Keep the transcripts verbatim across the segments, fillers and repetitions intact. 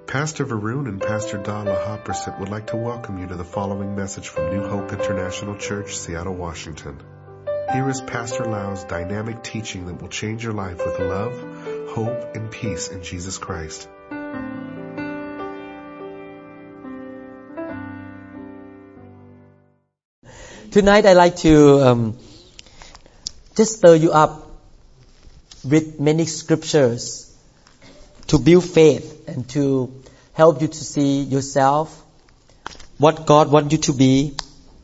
Pastor Varun and Pastor Dala Hopperset would like to welcome you to the following message from New Hope International Church, Seattle, Washington. Here is Pastor Lau's dynamic teaching that will change your life with love, hope, and peace in Jesus Christ. Tonight I'd like to um, just stir you up with many scriptures to build faith and to help you to see yourself, what God wants you to be.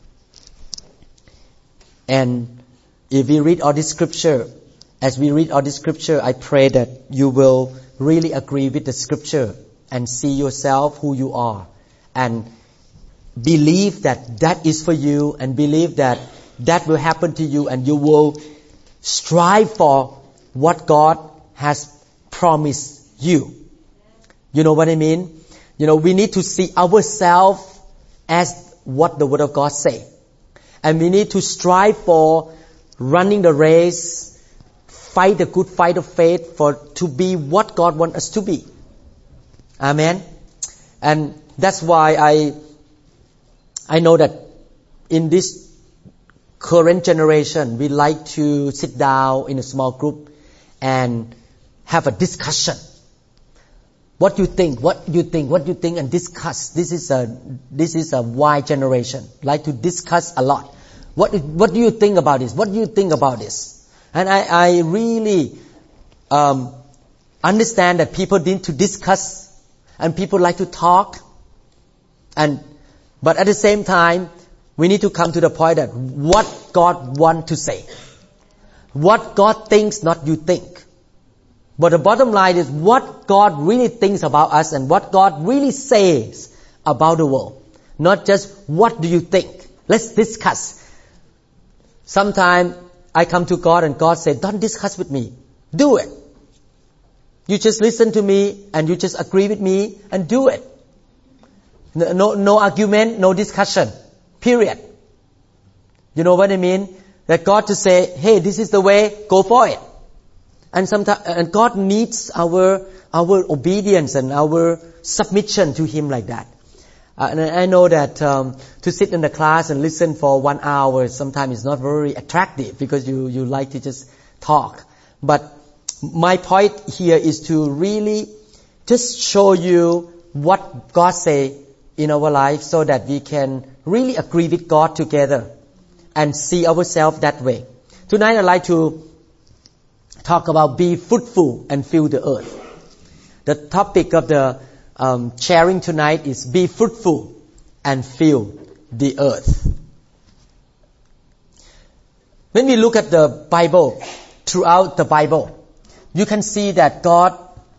And if we read all this scripture, as we read all this scripture, I pray that you will really agree with the scripture and see yourself who you are and believe that that is for you and believe that that will happen to you and you will strive for what God has promised you. You know what I mean? You know, we need to see ourselves as what the Word of God say. And we need to strive for running the race, fight the good fight of faith for to be what God wants us to be. Amen. And that's why I I know that in this current generation, we like to sit down in a small group and have a discussion. What you think, what you think, what you think, and discuss. This is a this is a Y generation. Like to discuss a lot. What what do you think about this? What do you think about this? And I I really um, understand that people need to discuss and people like to talk. And but at the same time, we need to come to the point that what God wants to say, what God thinks, not you think. But the bottom line is what God really thinks about us and what God really says about the world. Not just what do you think. Let's discuss. Sometimes I come to God and God says, don't discuss with me. Do it. You just listen to me and you just agree with me and do it. No, no, no argument, no discussion. Period. You know what I mean? That God to say, hey, this is the way, go for it. And sometimes, and God needs our our obedience and our submission to Him like that. Uh, and I know that um, to sit in the class and listen for one hour sometimes is not very attractive because you you like to just talk. But my point here is to really just show you what God say in our life, so that we can really agree with God together and see ourselves that way. Tonight I'd like to talk about be fruitful and fill the earth. The topic of the um, sharing tonight is be fruitful and fill the earth. When we look at the Bible, throughout the Bible, you can see that God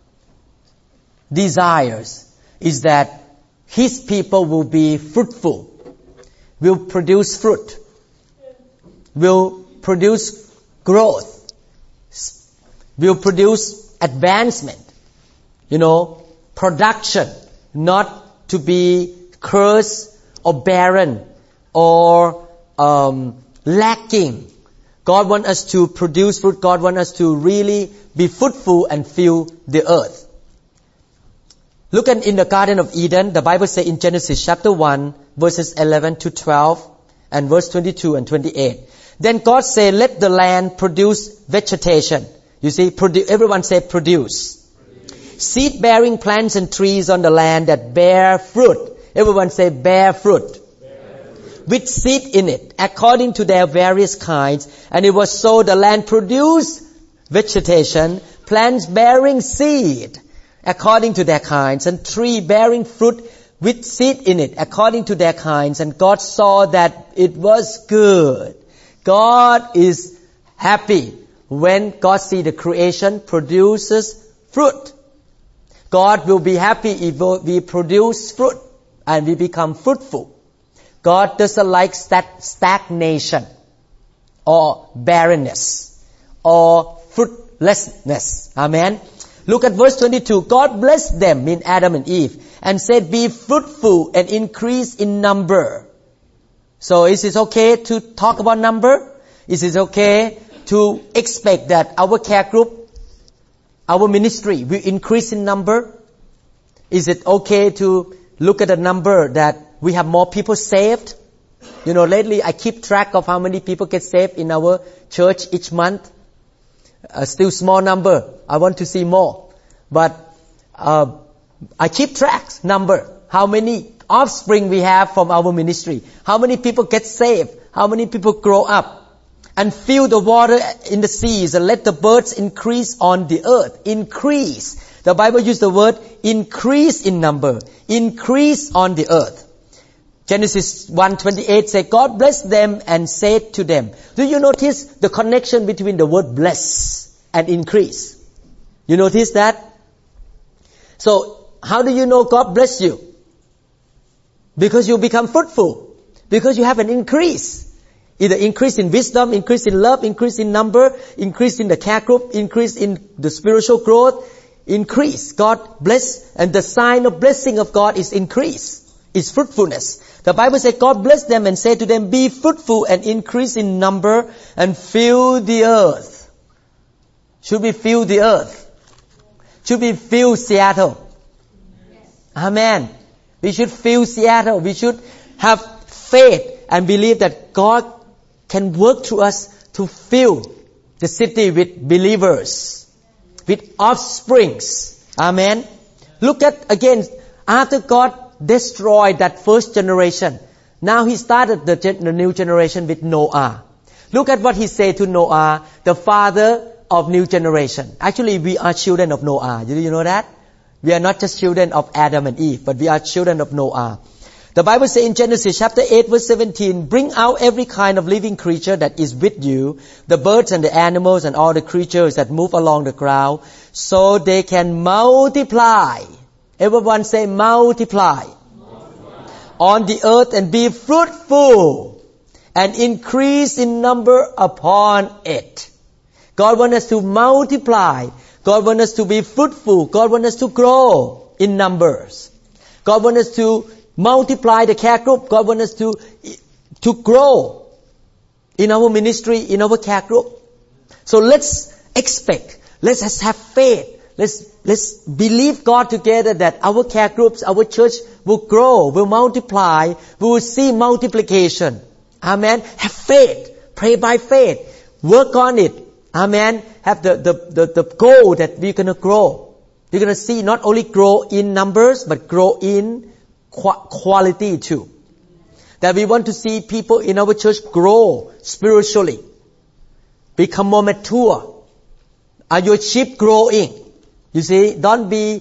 desires is that His people will be fruitful, will produce fruit, will produce growth, will produce advancement, you know, production, not to be cursed or barren or um, lacking. God wants us to produce fruit. God wants us to really be fruitful and fill the earth. Look at in the Garden of Eden, the Bible says in Genesis chapter one, verses eleven to twelve, and verse twenty-two and twenty-eight. Then God said, let the land produce vegetation. You see, produ- everyone say produce. Seed-bearing plants and trees on the land that bear fruit. Everyone say bear fruit. Bear fruit. With seed in it, according to their various kinds. And it was so the land produced vegetation, plants bearing seed, according to their kinds, and tree bearing fruit with seed in it, according to their kinds. And God saw that it was good. God is happy when God see the creation produces fruit. God will be happy if we produce fruit and we become fruitful. God doesn't like stagnation or barrenness or fruitlessness. Amen. Look at verse twenty-two. God blessed them, mean Adam and Eve, and said, be fruitful and increase in number. So is it okay to talk about number? Is it okay to expect that our care group, our ministry will increase in number? Is it okay to look at a number that we have more people saved? You know, lately I keep track of how many people get saved in our church each month. Uh, still small number. I want to see more. But uh, I keep track number. How many offspring we have from our ministry. How many people get saved. How many people grow up. And fill the water in the seas and let the birds increase on the earth. Increase. The Bible uses the word increase in number. Increase on the earth. Genesis one twenty-eight says, God blessed them and said to them. Do you notice the connection between the word bless and increase? You notice that? So, how do you know God bless you? Because you become fruitful. Because you have an increase. Either increase in wisdom, increase in love, increase in number, increase in the care group, increase in the spiritual growth, increase. God bless, and the sign of blessing of God is increase, is fruitfulness. The Bible says God blessed them and said to them, be fruitful and increase in number and fill the earth. Should we fill the earth? Should we fill Seattle? Yes. Amen. We should fill Seattle. We should have faith and believe that God can work through us to fill the city with believers, with offsprings. Amen. Look at again, after God destroyed that first generation, now He started the, gen- the new generation with Noah. Look at what He said to Noah, the father of new generation. Actually, we are children of Noah. Do you know that? We are not just children of Adam and Eve, but we are children of Noah. The Bible says in Genesis chapter eight verse seventeen, bring out every kind of living creature that is with you, the birds and the animals and all the creatures that move along the ground, so they can multiply. Everyone say multiply. Multiply. On the earth and be fruitful and increase in number upon it. God wants us to multiply. God wants us to be fruitful. God wants us to grow in numbers. God wants us to multiply the care group. God wants us to, to grow in our ministry, in our care group. So let's expect. Let's have faith. Let's, let's believe God together that our care groups, our church will grow, will multiply. We will see multiplication. Amen. Have faith. Pray by faith. Work on it. Amen. Have the, the, the, the goal that we're going to grow. You're going to see not only grow in numbers, but grow in quality too. That we want to see people in our church grow spiritually, become more mature. Are your sheep growing? You see, don't be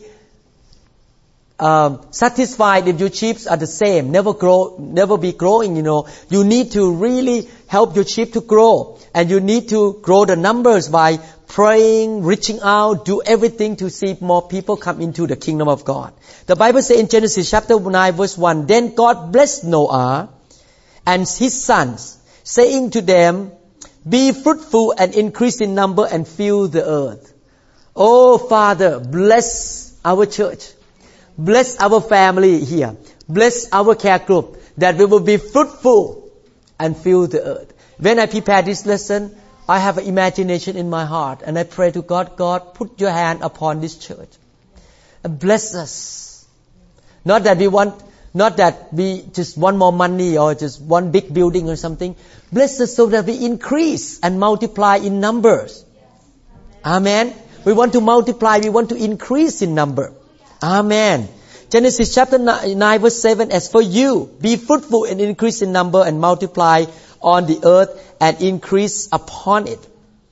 um, satisfied if your sheep are the same. Never grow, never be growing. You know, you need to really help your sheep to grow, and you need to grow the numbers by praying, reaching out, do everything to see more people come into the kingdom of God. The Bible says in Genesis chapter nine verse one, then God blessed Noah and his sons, saying to them, be fruitful and increase in number and fill the earth. Oh Father, bless our church. Bless our family here. Bless our care group, that we will be fruitful and fill the earth. When I prepare this lesson, I have an imagination in my heart, and I pray to God, God, put your hand upon this church and bless us. Not that we want, not that we just want more money or just one big building or something. Bless us so that we increase and multiply in numbers. Amen. Amen. We want to multiply, we want to increase in number. Amen. Genesis chapter nine verse seven, as for you, be fruitful and increase in number and multiply on the earth and increase upon it.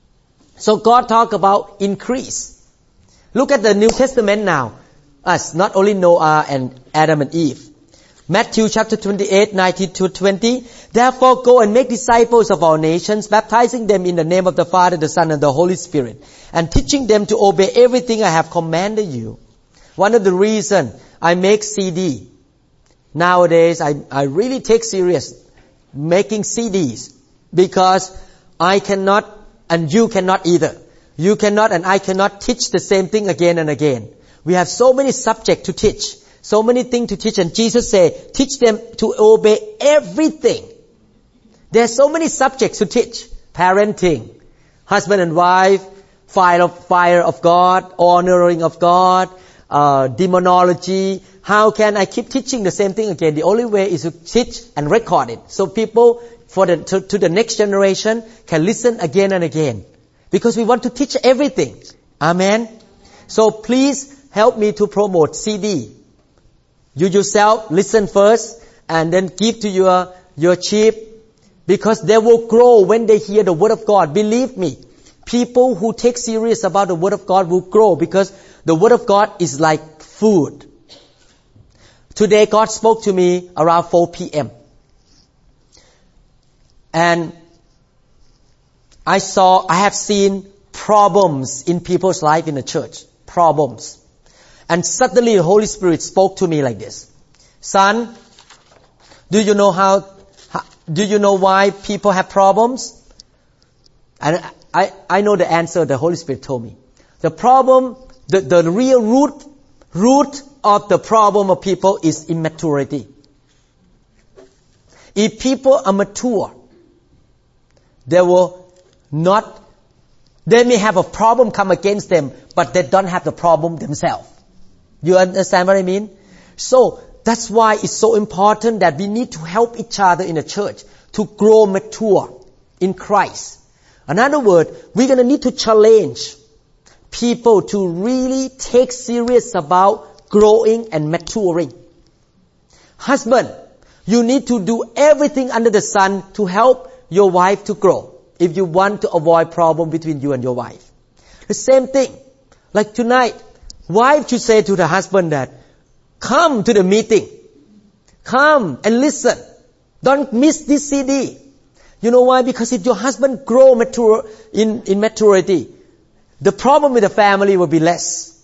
So God talked about increase. Look at the New Testament now. Us, not only Noah and Adam and Eve. Matthew chapter twenty-eight, nineteen to twenty. Therefore go and make disciples of all nations, baptizing them in the name of the Father, the Son, and the Holy Spirit, and teaching them to obey everything I have commanded you. One of the reasons I make C D nowadays, I, I really take serious making C Ds, because I cannot and you cannot either. You cannot and I cannot teach the same thing again and again. We have so many subjects to teach, so many things to teach, and Jesus said, teach them to obey everything. There are so many subjects to teach. Parenting, husband and wife, fire of, fire of God, honoring of God, uh, demonology. How can I keep teaching the same thing again? The only way is to teach and record it. So people for the, to, to the next generation can listen again and again. Because we want to teach everything. Amen. So please help me to promote C D. You yourself listen first and then give to your, your sheep. Because they will grow when they hear the Word of God. Believe me, people who take serious about the Word of God will grow because the Word of God is like food. Today God spoke to me around four p.m. And I saw, I have seen problems in people's life in the church. Problems. And suddenly the Holy Spirit spoke to me like this. Son, do you know how, how do you know why people have problems? And I, I know the answer the Holy Spirit told me. The problem, the, the real root, root of the problem of people is immaturity. If people are mature, they will not, they may have a problem come against them, but they don't have the problem themselves. You understand what I mean? So, that's why it's so important that we need to help each other in the church to grow mature in Christ. In other words, we're going to need to challenge people to really take serious about growing and maturing. Husband, you need to do everything under the sun to help your wife to grow if you want to avoid problem between you and your wife. The same thing. Like tonight, wife should say to the husband that, come to the meeting. Come and listen. Don't miss this C D. You know why? Because if your husband grow mature in, in maturity, the problem with the family will be less.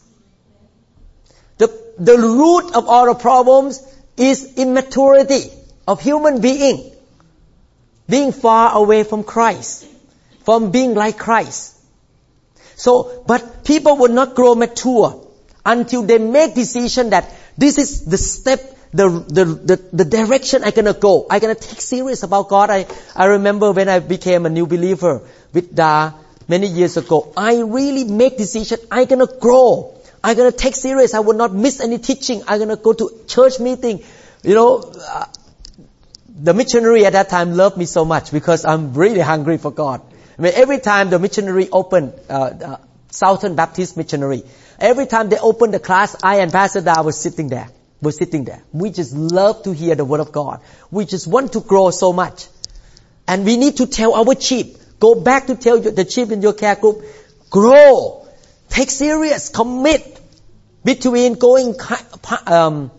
The, the root of all the problems is immaturity of human being. Being far away from Christ. From being like Christ. So, but people will not grow mature until they make decision that this is the step, the, the, the, the direction I'm gonna go. I'm gonna take serious about God. I, I remember when I became a new believer with Da many years ago, I really make decision, I'm gonna grow. I'm gonna take serious. I will not miss any teaching. I'm gonna go to church meeting. You know, uh, the missionary at that time loved me so much because I'm really hungry for God. I mean, every time the missionary opened, uh, the Southern Baptist missionary, every time they opened the class, I and Pastor Da were sitting there. We're sitting there. We just love to hear the Word of God. We just want to grow so much. And we need to tell our sheep, go back to tell the sheep in your care group, grow, take serious, commit between going, um,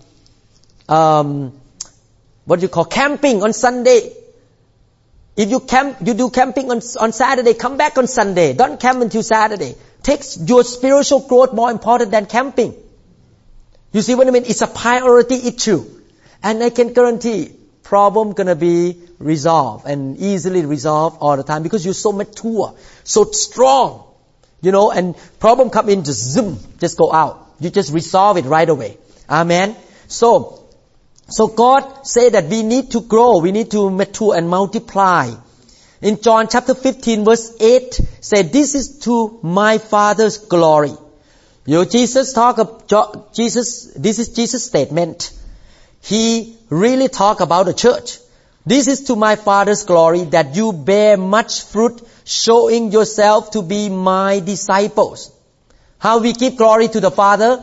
um, what do you call, camping on Sunday. If you camp, you do camping on, on Saturday, come back on Sunday. Don't camp until Saturday. Take your spiritual growth more important than camping. You see what I mean? It's a priority issue. And I can guarantee problem gonna be resolved and easily resolved all the time because you're so mature, so strong. You know, and problem come in, just zoom, just go out. You just resolve it right away. Amen. So, so God said that we need to grow, we need to mature and multiply. In John chapter fifteen verse eight said, this is to my Father's glory. You know, Jesus talk of, Jesus, this is Jesus' statement. He really talk about the church. This is to my Father's glory that you bear much fruit, showing yourself to be my disciples. How we give glory to the Father?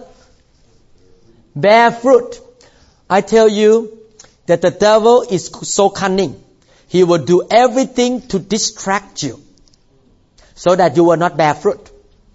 Bear fruit. I tell you that the devil is so cunning. He will do everything to distract you so that you will not bear fruit.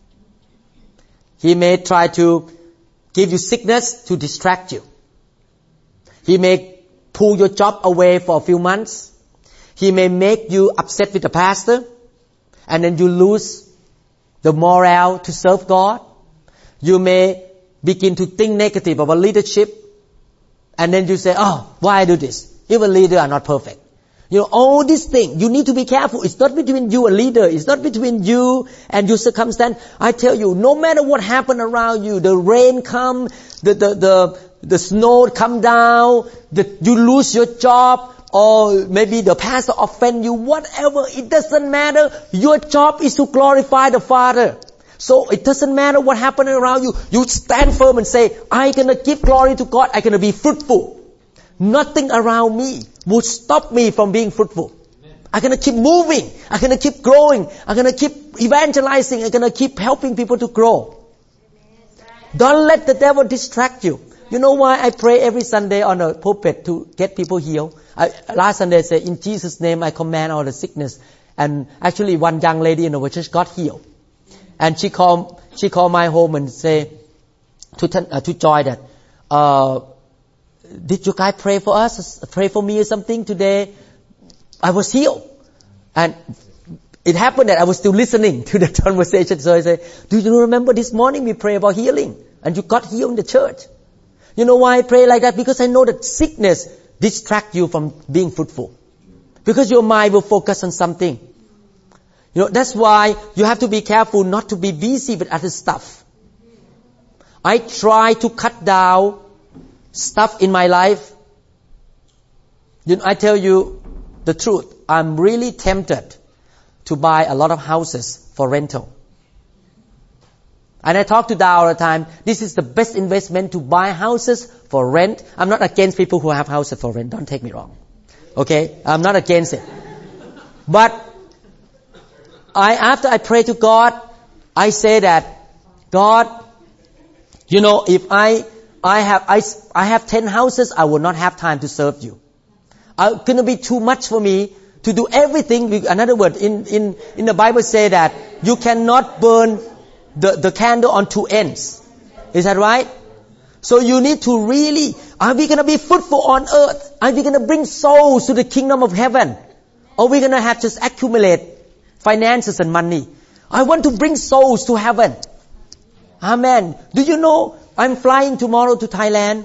He may try to give you sickness to distract you. He may pull your job away for a few months. He may make you upset with the pastor and then you lose the morale to serve God. You may begin to think negative about leadership and then you say, oh, why I do this? Even leaders are not perfect. You know, all these things, you need to be careful. It's not between you and leader. It's not between you and your circumstance. I tell you, no matter what happens around you, the rain come, the, the, the, the snow come down, the, you lose your job, or maybe the pastor offend you, whatever, it doesn't matter. Your job is to glorify the Father. So it doesn't matter what happens around you. You stand firm and say, I'm going to give glory to God. I'm going to be fruitful. Nothing around me will stop me from being fruitful. I'm going to keep moving. I'm going to keep growing. I'm going to keep evangelizing. I'm going to keep helping people to grow. Don't let the devil distract you. You know why I pray every Sunday on a pulpit to get people healed? I, last Sunday I said, in Jesus' name I command all the sickness. And actually one young lady in our church got healed. And she called, she called my home and say to, uh, to Joy that, uh, did you guys pray for us? Pray for me or something today? I was healed. And it happened that I was still listening to the conversation. So I said, do you remember this morning we prayed about healing? And you got healed in the church. You know why I pray like that? Because I know that sickness distracts you from being fruitful. Because your mind will focus on something. You know, that's why you have to be careful not to be busy with other stuff. I try to cut down stuff in my life. You know, I tell you the truth. I'm really tempted to buy a lot of houses for rental. And I talk to Dao all the time. This is the best investment to buy houses for rent. I'm not against people who have houses for rent. Don't take me wrong. Okay? I'm not against it. But I, after I pray to God, I say that, God, you know, if I, I have, I, I have ten houses, I will not have time to serve you. It's going to be too much for me to do everything. In other words, in, in, in the Bible say that you cannot burn the, the candle on two ends. Is that right? So you need to really, are we going to be fruitful on earth? Are we going to bring souls to the kingdom of heaven? Or are we going to have just accumulate finances and money? I want to bring souls to heaven. Amen. Do you know, I'm flying tomorrow to Thailand.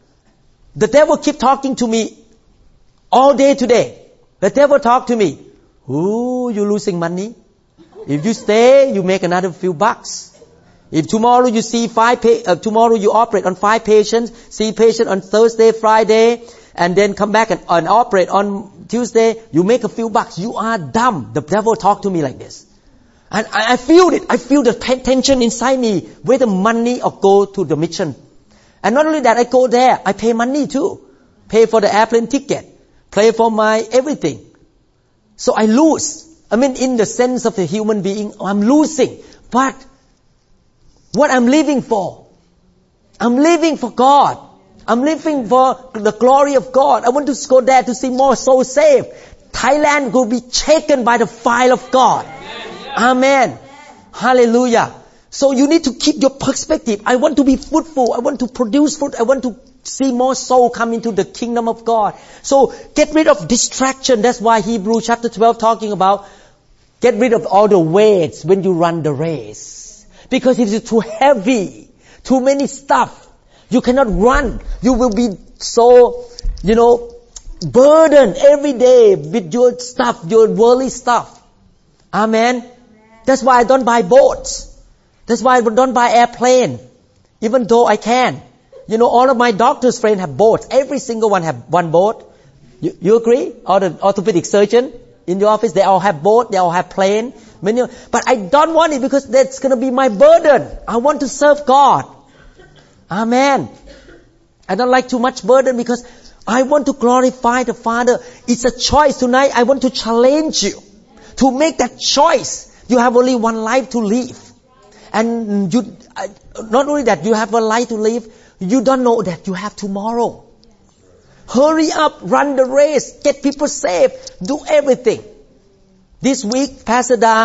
The devil keep talking to me all day today. The devil talk to me. Ooh, you're losing money. If you stay, you make another few bucks. If tomorrow you see five, pa- uh, tomorrow you operate on five patients, see patient on Thursday, Friday, and then come back and, and operate on Tuesday, you make a few bucks. You are dumb. The devil talk to me like this. And I, I feel it. I feel the tension inside me, whether money or go to the mission. And not only that, I go there, I pay money too. Pay for the airplane ticket. Pay for my everything. So I lose. I mean, in the sense of the human being, I'm losing. But what I'm living for? I'm living for God. I'm living for the glory of God. I want to go there to see more souls saved. Thailand will be shaken by the fire of God. Amen. Hallelujah. So you need to keep your perspective. I want to be fruitful. I want to produce fruit. I want to see more souls come into the kingdom of God. So get rid of distraction. That's why Hebrews chapter twelve talking about get rid of all the weights when you run the race. Because if it's too heavy, too many stuff, you cannot run. You will be so, you know, burdened every day with your stuff, your worldly stuff. Amen. That's why I don't buy boats. That's why I don't buy airplane. Even though I can. You know, all of my doctor's friends have boats. Every single one have one boat. You, you agree? All the orthopedic surgeon in the office, they all have boat, they all have plane. Many, but I don't want it because that's going to be my burden. I want to serve God. Amen. I don't like too much burden because I want to glorify the Father. It's a choice tonight. I want to challenge you to make that choice. You have only one life to live. And you, not only that, you have one life to live, you don't know that you have tomorrow. Hurry up, run the race, get people saved, do everything. This week, Pastor Da,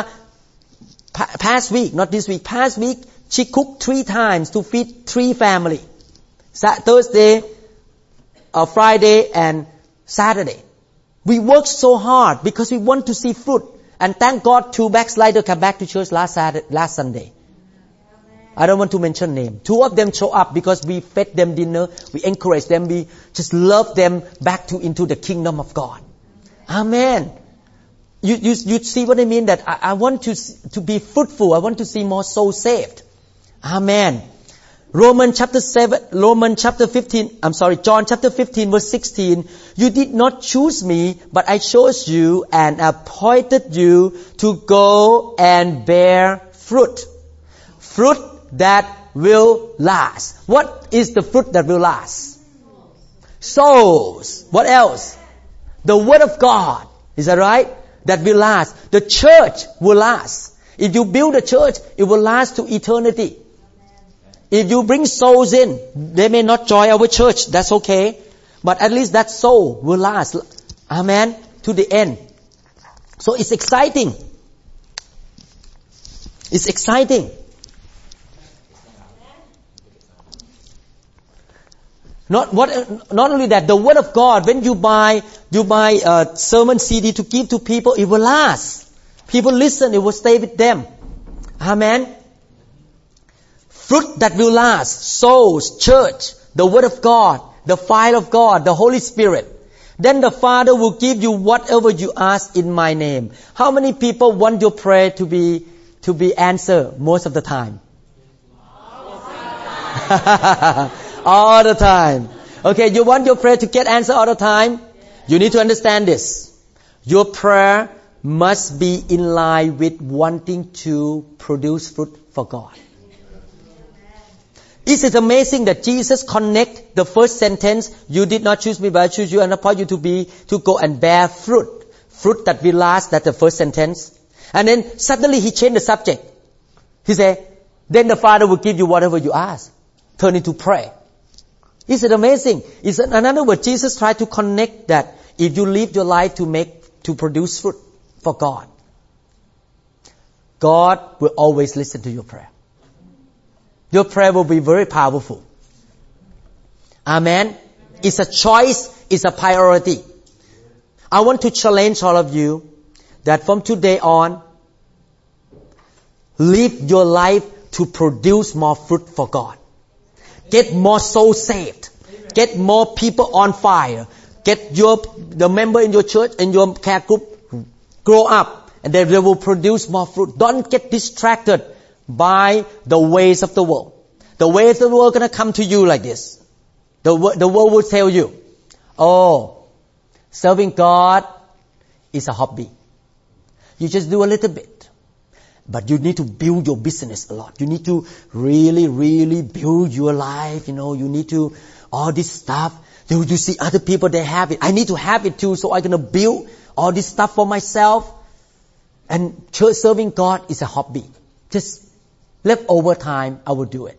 pa- past week, not this week, past week, she cooked three times to feed three family. Sa- Thursday, uh, Friday, and Saturday. We worked so hard because we want to see fruit. And thank God two backsliders came back to church last Saturday, last Sunday. I don't want to mention name. Two of them show up because we fed them dinner, we encouraged them, we just love them back to into the kingdom of God. Amen. You you you see what I mean? That I, I want to to be fruitful. I want to see more souls saved. Amen. Romans chapter seven, Romans chapter fifteen. I'm sorry, John chapter fifteen, verse sixteen. You did not choose me, but I chose you and appointed you to go and bear fruit, Fruit that will last. What is the fruit that will last? Souls. What else? The Word of God. Is that right? That will last. The church will last. If you build a church, it will last to eternity. If you bring souls in, they may not join our church. That's okay. But at least that soul will last. Amen. To the end. So it's exciting. It's exciting. Not what, not only that, the Word of God, when you buy, you buy a sermon C D to give to people, it will last. People listen, it will stay with them. Amen. Fruit that will last. Souls, church, the Word of God, the fire of God, the Holy Spirit. Then the Father will give you whatever you ask in my name. How many people want your prayer to be, to be answered most of the time? All the time. Okay, you want your prayer to get answered all the time? You need to understand this. Your prayer must be in line with wanting to produce fruit for God. Is it amazing that Jesus connect the first sentence, you did not choose me but I choose you and appoint you to be, to go and bear fruit. Fruit that will last, that's the first sentence. And then suddenly he changed the subject. He said, then the Father will give you whatever you ask. Turn into prayer. Is it amazing? Is it, in other words, Jesus tried to connect that if you live your life to make, to produce fruit for God, God will always listen to your prayer. Your prayer will be very powerful. Amen. It's a choice. It's a priority. I want to challenge all of you that from today on, live your life to produce more fruit for God. Get more souls saved. Get more people on fire. Get your the member in your church and your care group grow up, and then they will produce more fruit. Don't get distracted by the ways of the world. The ways of the world are going to come to you like this. The, the world will tell you, oh, serving God is a hobby. You just do a little bit. But you need to build your business a lot. You need to really, really build your life. You know, you need to, all this stuff. You, you see other people, they have it. I need to have it too, so I'm going to build all this stuff for myself. And church serving God is a hobby. Just leftover time, I will do it.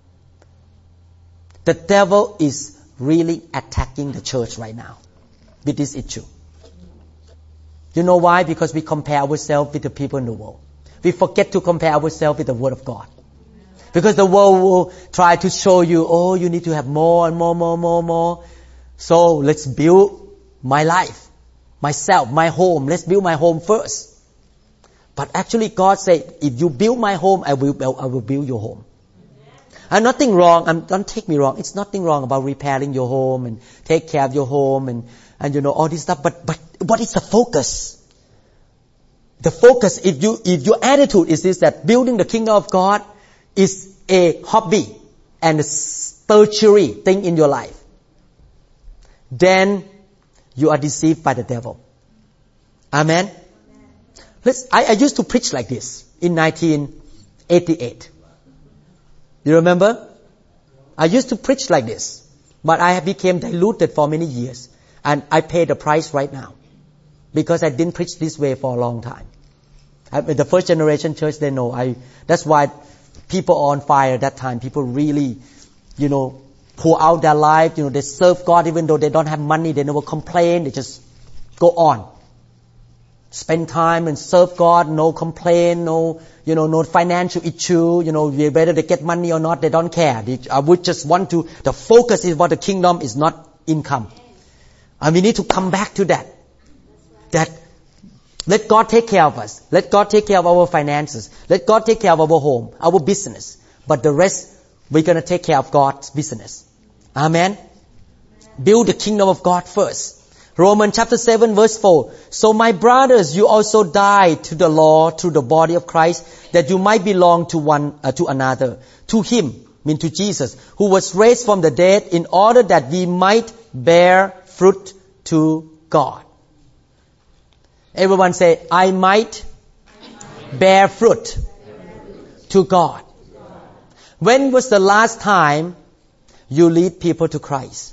The devil is really attacking the church right now with this issue. You know why? Because we compare ourselves with the people in the world. We forget to compare ourselves with the Word of God. Because the world will try to show you, oh, you need to have more and more, more, more, more. So let's build my life, myself, my home. Let's build my home first. But actually God said, if you build my home, I will, I will build your home. And nothing wrong, and don't take me wrong, it's nothing wrong about repairing your home and take care of your home and, and you know, all this stuff. But, but what is the focus? The focus, if you, if your attitude is this, that building the kingdom of God is a hobby and a tertiary thing in your life, then you are deceived by the devil. Amen? Let's, I, I used to preach like this in nineteen eighty-eight. You remember? I used to preach like this, but I have became diluted for many years, and I pay the price right now because I didn't preach this way for a long time. I, the first generation church, they know. I. That's why people are on fire at that time. People really, you know, pour out their life. You know, they serve God even though they don't have money. They never complain. They just go on. Spend time and serve God, no complaint, no, you know, no financial issue, you know, whether they get money or not, they don't care. They, I would just want to, the focus is about the kingdom is not income. And we need to come back to that. That, let God take care of us. Let God take care of our finances. Let God take care of our home, our business. But the rest, we're going to take care of God's business. Amen? Build the kingdom of God first. Romans chapter seven verse four. So my brothers, you also died to the law through the body of Christ, that you might belong to one, uh, to another. To Him, mean to Jesus, who was raised from the dead in order that we might bear fruit to God. Everyone say, I might bear fruit to God. When was the last time you lead people to Christ?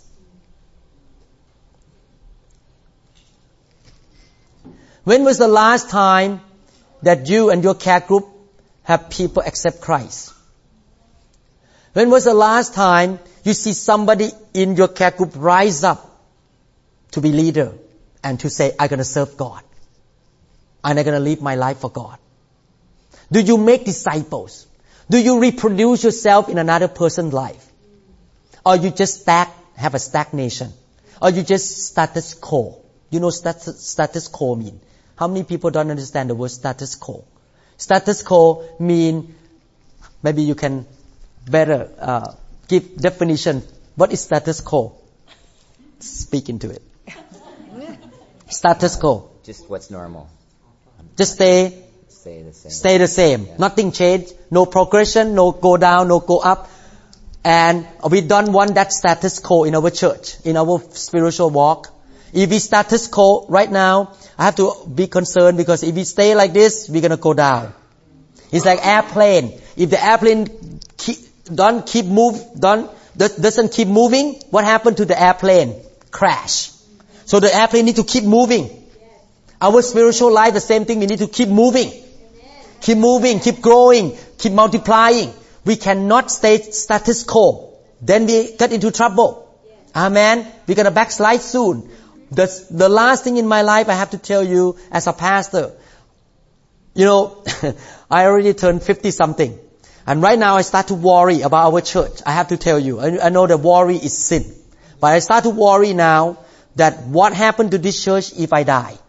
When was the last time that you and your care group have people accept Christ? When was the last time you see somebody in your care group rise up to be leader and to say, I'm going to serve God and I'm going to live my life for God? Do you make disciples? Do you reproduce yourself in another person's life? Or you just stag, have a stagnation? Or you just status quo? You know status, status quo mean? How many people don't understand the word status quo? Status quo mean, maybe you can better uh, give definition. What is status quo? Speak into it. Status quo. Just what's normal. Just stay, Stay the same. stay the same. Yeah. Nothing change. No progression. No go down. No go up. And we don't want that status quo in our church, in our spiritual walk. If we status quo right now, I have to be concerned because if we stay like this, we're going to go down. It's like airplane. If the airplane keep, don't keep move, don't, doesn't keep moving, what happened to the airplane? Crash. So the airplane need to keep moving. Our spiritual life, the same thing, we need to keep moving. Keep moving, keep growing, keep multiplying. We cannot stay status quo. Then we get into trouble. Amen. We're going to backslide soon. The, the last thing in my life I have to tell you as a pastor, you know, I already turned fifty something. And right now I start to worry about our church. I have to tell you, I, I know that worry is sin. But I start to worry now that what happened to this church if I die?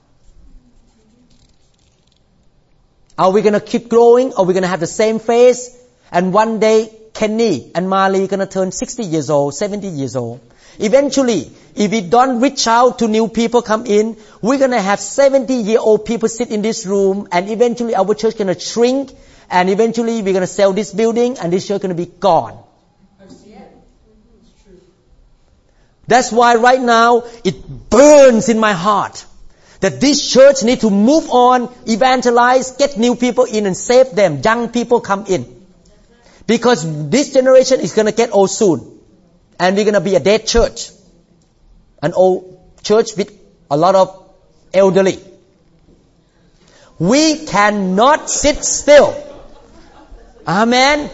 Are we going to keep growing? Or are we going to have the same face? And one day, Kenny and Marley are going to turn sixty years old, seventy years old. Eventually, if we don't reach out to new people come in, we're going to have seventy-year-old people sit in this room, and eventually our church is going to shrink, and eventually we're going to sell this building, and this church is going to be gone. That's why right now, it burns in my heart that this church needs to move on, evangelize, get new people in and save them. Young people come in. Because this generation is going to get old soon. And we're going to be a dead church. An old church with a lot of elderly. We cannot sit still. Amen.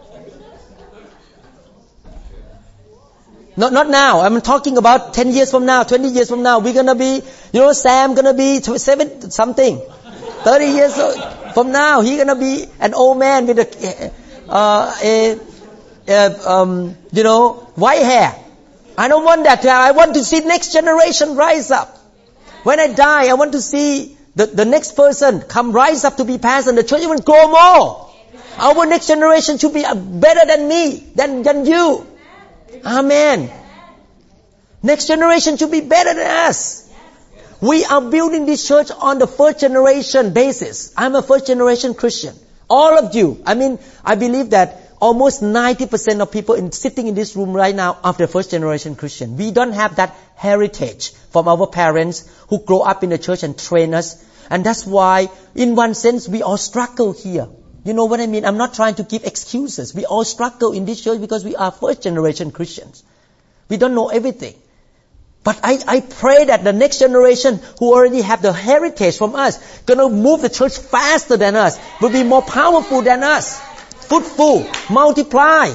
Not, not now. I'm talking about ten years from now, twenty years from now. We're going to be, you know, Sam going to be seven something. thirty years from now, he's going to be an old man with a, uh, a, a um, you know, white hair. I don't want that. I want to see next generation rise up. When I die, I want to see the, the next person come rise up to be pastor and the church even grow more. Our next generation should be better than me, than, than you. Amen. Next generation should be better than us. We are building this church on the first generation basis. I'm a first generation Christian. All of you. I mean, I believe that almost ninety percent of people in, sitting in this room right now are the first generation Christian. We don't have that heritage from our parents who grow up in the church and train us. And that's why, in one sense, we all struggle here. You know what I mean? I'm not trying to give excuses. We all struggle in this church because we are first generation Christians. We don't know everything. But I, I pray that the next generation who already have the heritage from us, gonna move the church faster than us, will be more powerful than us, fruitful, multiply.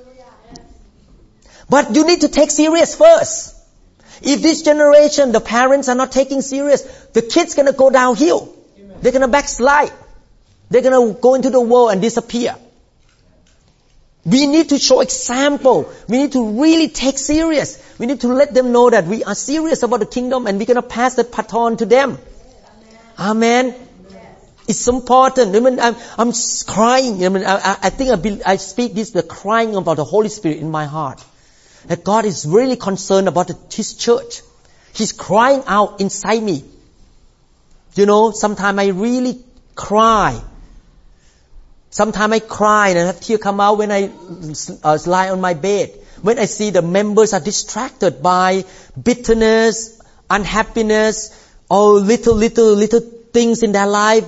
But you need to take serious first. If this generation, the parents are not taking serious, the kids gonna go downhill. They're gonna backslide. They're going to go into the world and disappear. We need to show example. We need to really take serious. We need to let them know that we are serious about the kingdom and we're going to pass that baton to them. Amen. It's important. I mean, I'm, I'm crying. I mean, I, I think I, be, I speak this, the crying about the Holy Spirit in my heart. That God is really concerned about the, His church. He's crying out inside me. You know, sometimes I really cry. Sometimes I cry and I have tears come out when I uh, lie on my bed. When I see the members are distracted by bitterness, unhappiness, or little, little, little things in their life that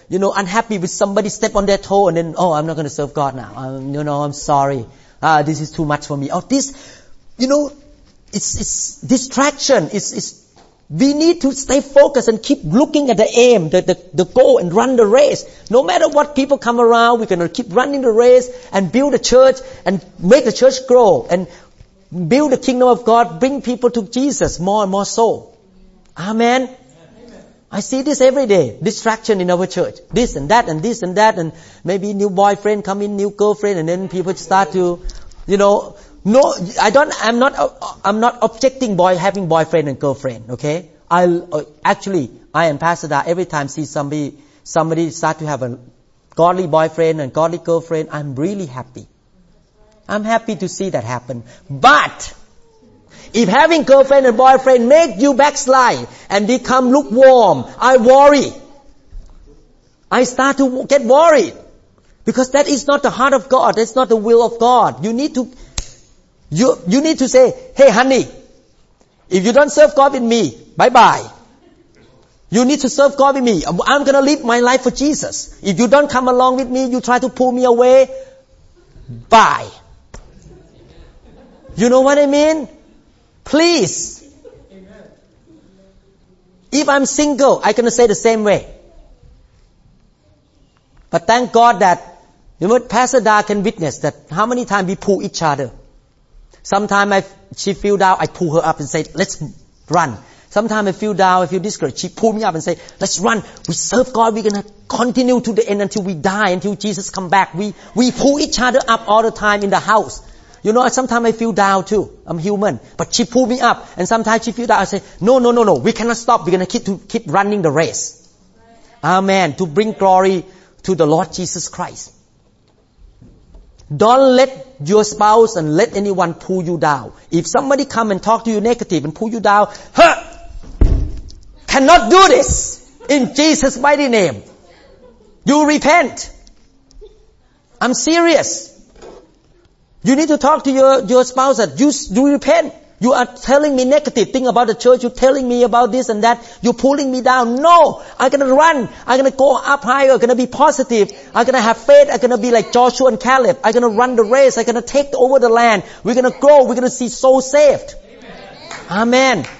you know, unhappy with somebody step on their toe and then, oh, I'm not going to serve God now. Um, you know, I'm sorry. Ah, this is too much for me. Oh, this, you know, it's, it's distraction. It's, it's, we need to stay focused and keep looking at the aim, the, the, the goal, and run the race. No matter what people come around, we're going to keep running the race and build a church and make the church grow and build the kingdom of God, bring people to Jesus more and more so. Amen. I see this every day. Distraction in our church. This and that and this and that, and maybe new boyfriend come in, new girlfriend, and then people start to, you know, no, I don't, I'm not, I'm not objecting boy having boyfriend and girlfriend, okay? I, actually, I and Pastor Da, every time see somebody, somebody start to have a godly boyfriend and godly girlfriend, I'm really happy. I'm happy to see that happen. But, if having girlfriend and boyfriend make you backslide and become lukewarm, I worry. I start to get worried. Because that is not the heart of God. That's not the will of God. You need to, you, you need to say, hey honey, if you don't serve God with me, bye bye. You need to serve God with me. I'm gonna live my life for Jesus. If you don't come along with me, you try to pull me away, bye. You know what I mean? Please. If I'm single, I'm going to say the same way. But thank God that, you know, Pastor Da can witness that how many times we pull each other. Sometimes I, she feel down, I pull her up and say, let's run. Sometimes I feel down, I feel discouraged. She pull me up and say, let's run. We serve God. We're going to continue to the end until we die, until Jesus come back. We, we pull each other up all the time in the house. You know, sometimes I feel down too. I'm human. But she pull me up. And sometimes she feel down. I say, no, no, no, no. We cannot stop. We're going to keep to keep running the race. Amen. To bring glory to the Lord Jesus Christ. Don't let your spouse and let anyone pull you down. If somebody come and talk to you negative and pull you down, huh, cannot do this. In Jesus' mighty name. You repent. I'm serious. You need to talk to your, your spouse that you, you repent. You are telling me negative thing about the church. You're telling me about this and that. You're pulling me down. No, I'm going to run. I'm going to go up higher. I'm going to be positive. I'm going to have faith. I'm going to be like Joshua and Caleb. I'm going to run the race. I'm going to take over the land. We're going to grow. We're going to see souls saved. Amen. Amen.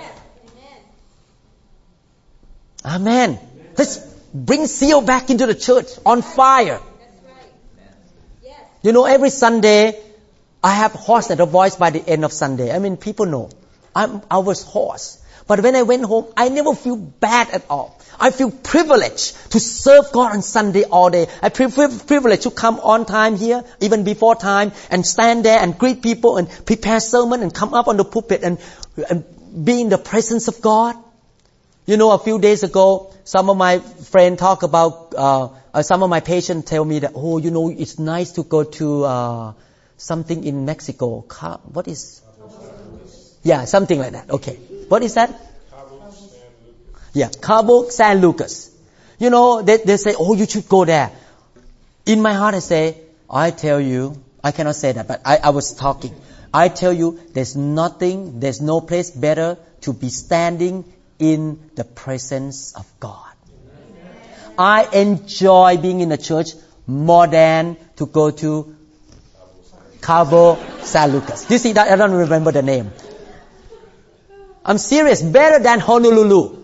Amen. Let's bring zeal back into the church on fire. You know, every Sunday, I have hoarse at a voice by the end of Sunday. I mean, people know. I'm, I was hoarse. But when I went home, I never feel bad at all. I feel privileged to serve God on Sunday all day. I feel privileged to come on time here, even before time, and stand there and greet people and prepare sermon and come up on the pulpit and, and be in the presence of God. You know, a few days ago, some of my friends talk about, uh, uh, some of my patients tell me that, oh, you know, it's nice to go to, uh, something in Mexico. Car- what is? Yeah, something like that. Okay. What is that? Yeah, Cabo San Lucas. You know, they, they say, oh, you should go there. In my heart, I say, I tell you, I cannot say that, but I, I was talking. I tell you, there's nothing, there's no place better to be standing in the presence of God. I enjoy being in the church more than to go to Cabo San Lucas. You see that? I don't remember the name. I'm serious. Better than Honolulu.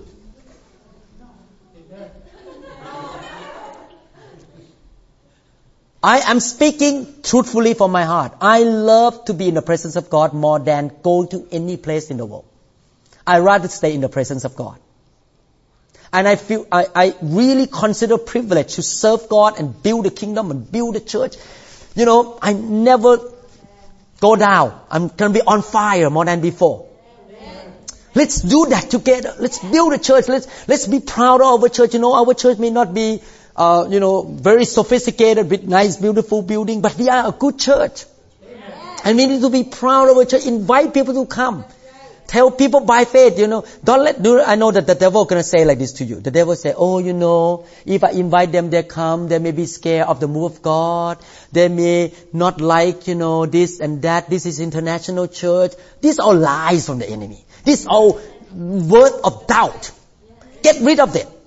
I am speaking truthfully from my heart. I love to be in the presence of God more than go to any place in the world. I rather stay in the presence of God. And I feel, I, I really consider privilege to serve God and build the kingdom and build the church. You know, I never go down. I'm going to be on fire more than before. Amen. Let's do that together. Let's build a church. Let's, let's be proud of our church. You know, our church may not be, uh, you know, very sophisticated with nice, beautiful building, but we are a good church. Amen. And we need to be proud of our church. Invite people to come. Tell people by faith, you know, don't let, do, I know that the devil going to say like this to you. The devil say, oh, you know, if I invite them, they come, they may be scared of the move of God. They may not like, you know, this and that. This is international church. These are lies from the enemy. These are word of doubt. Get rid of it.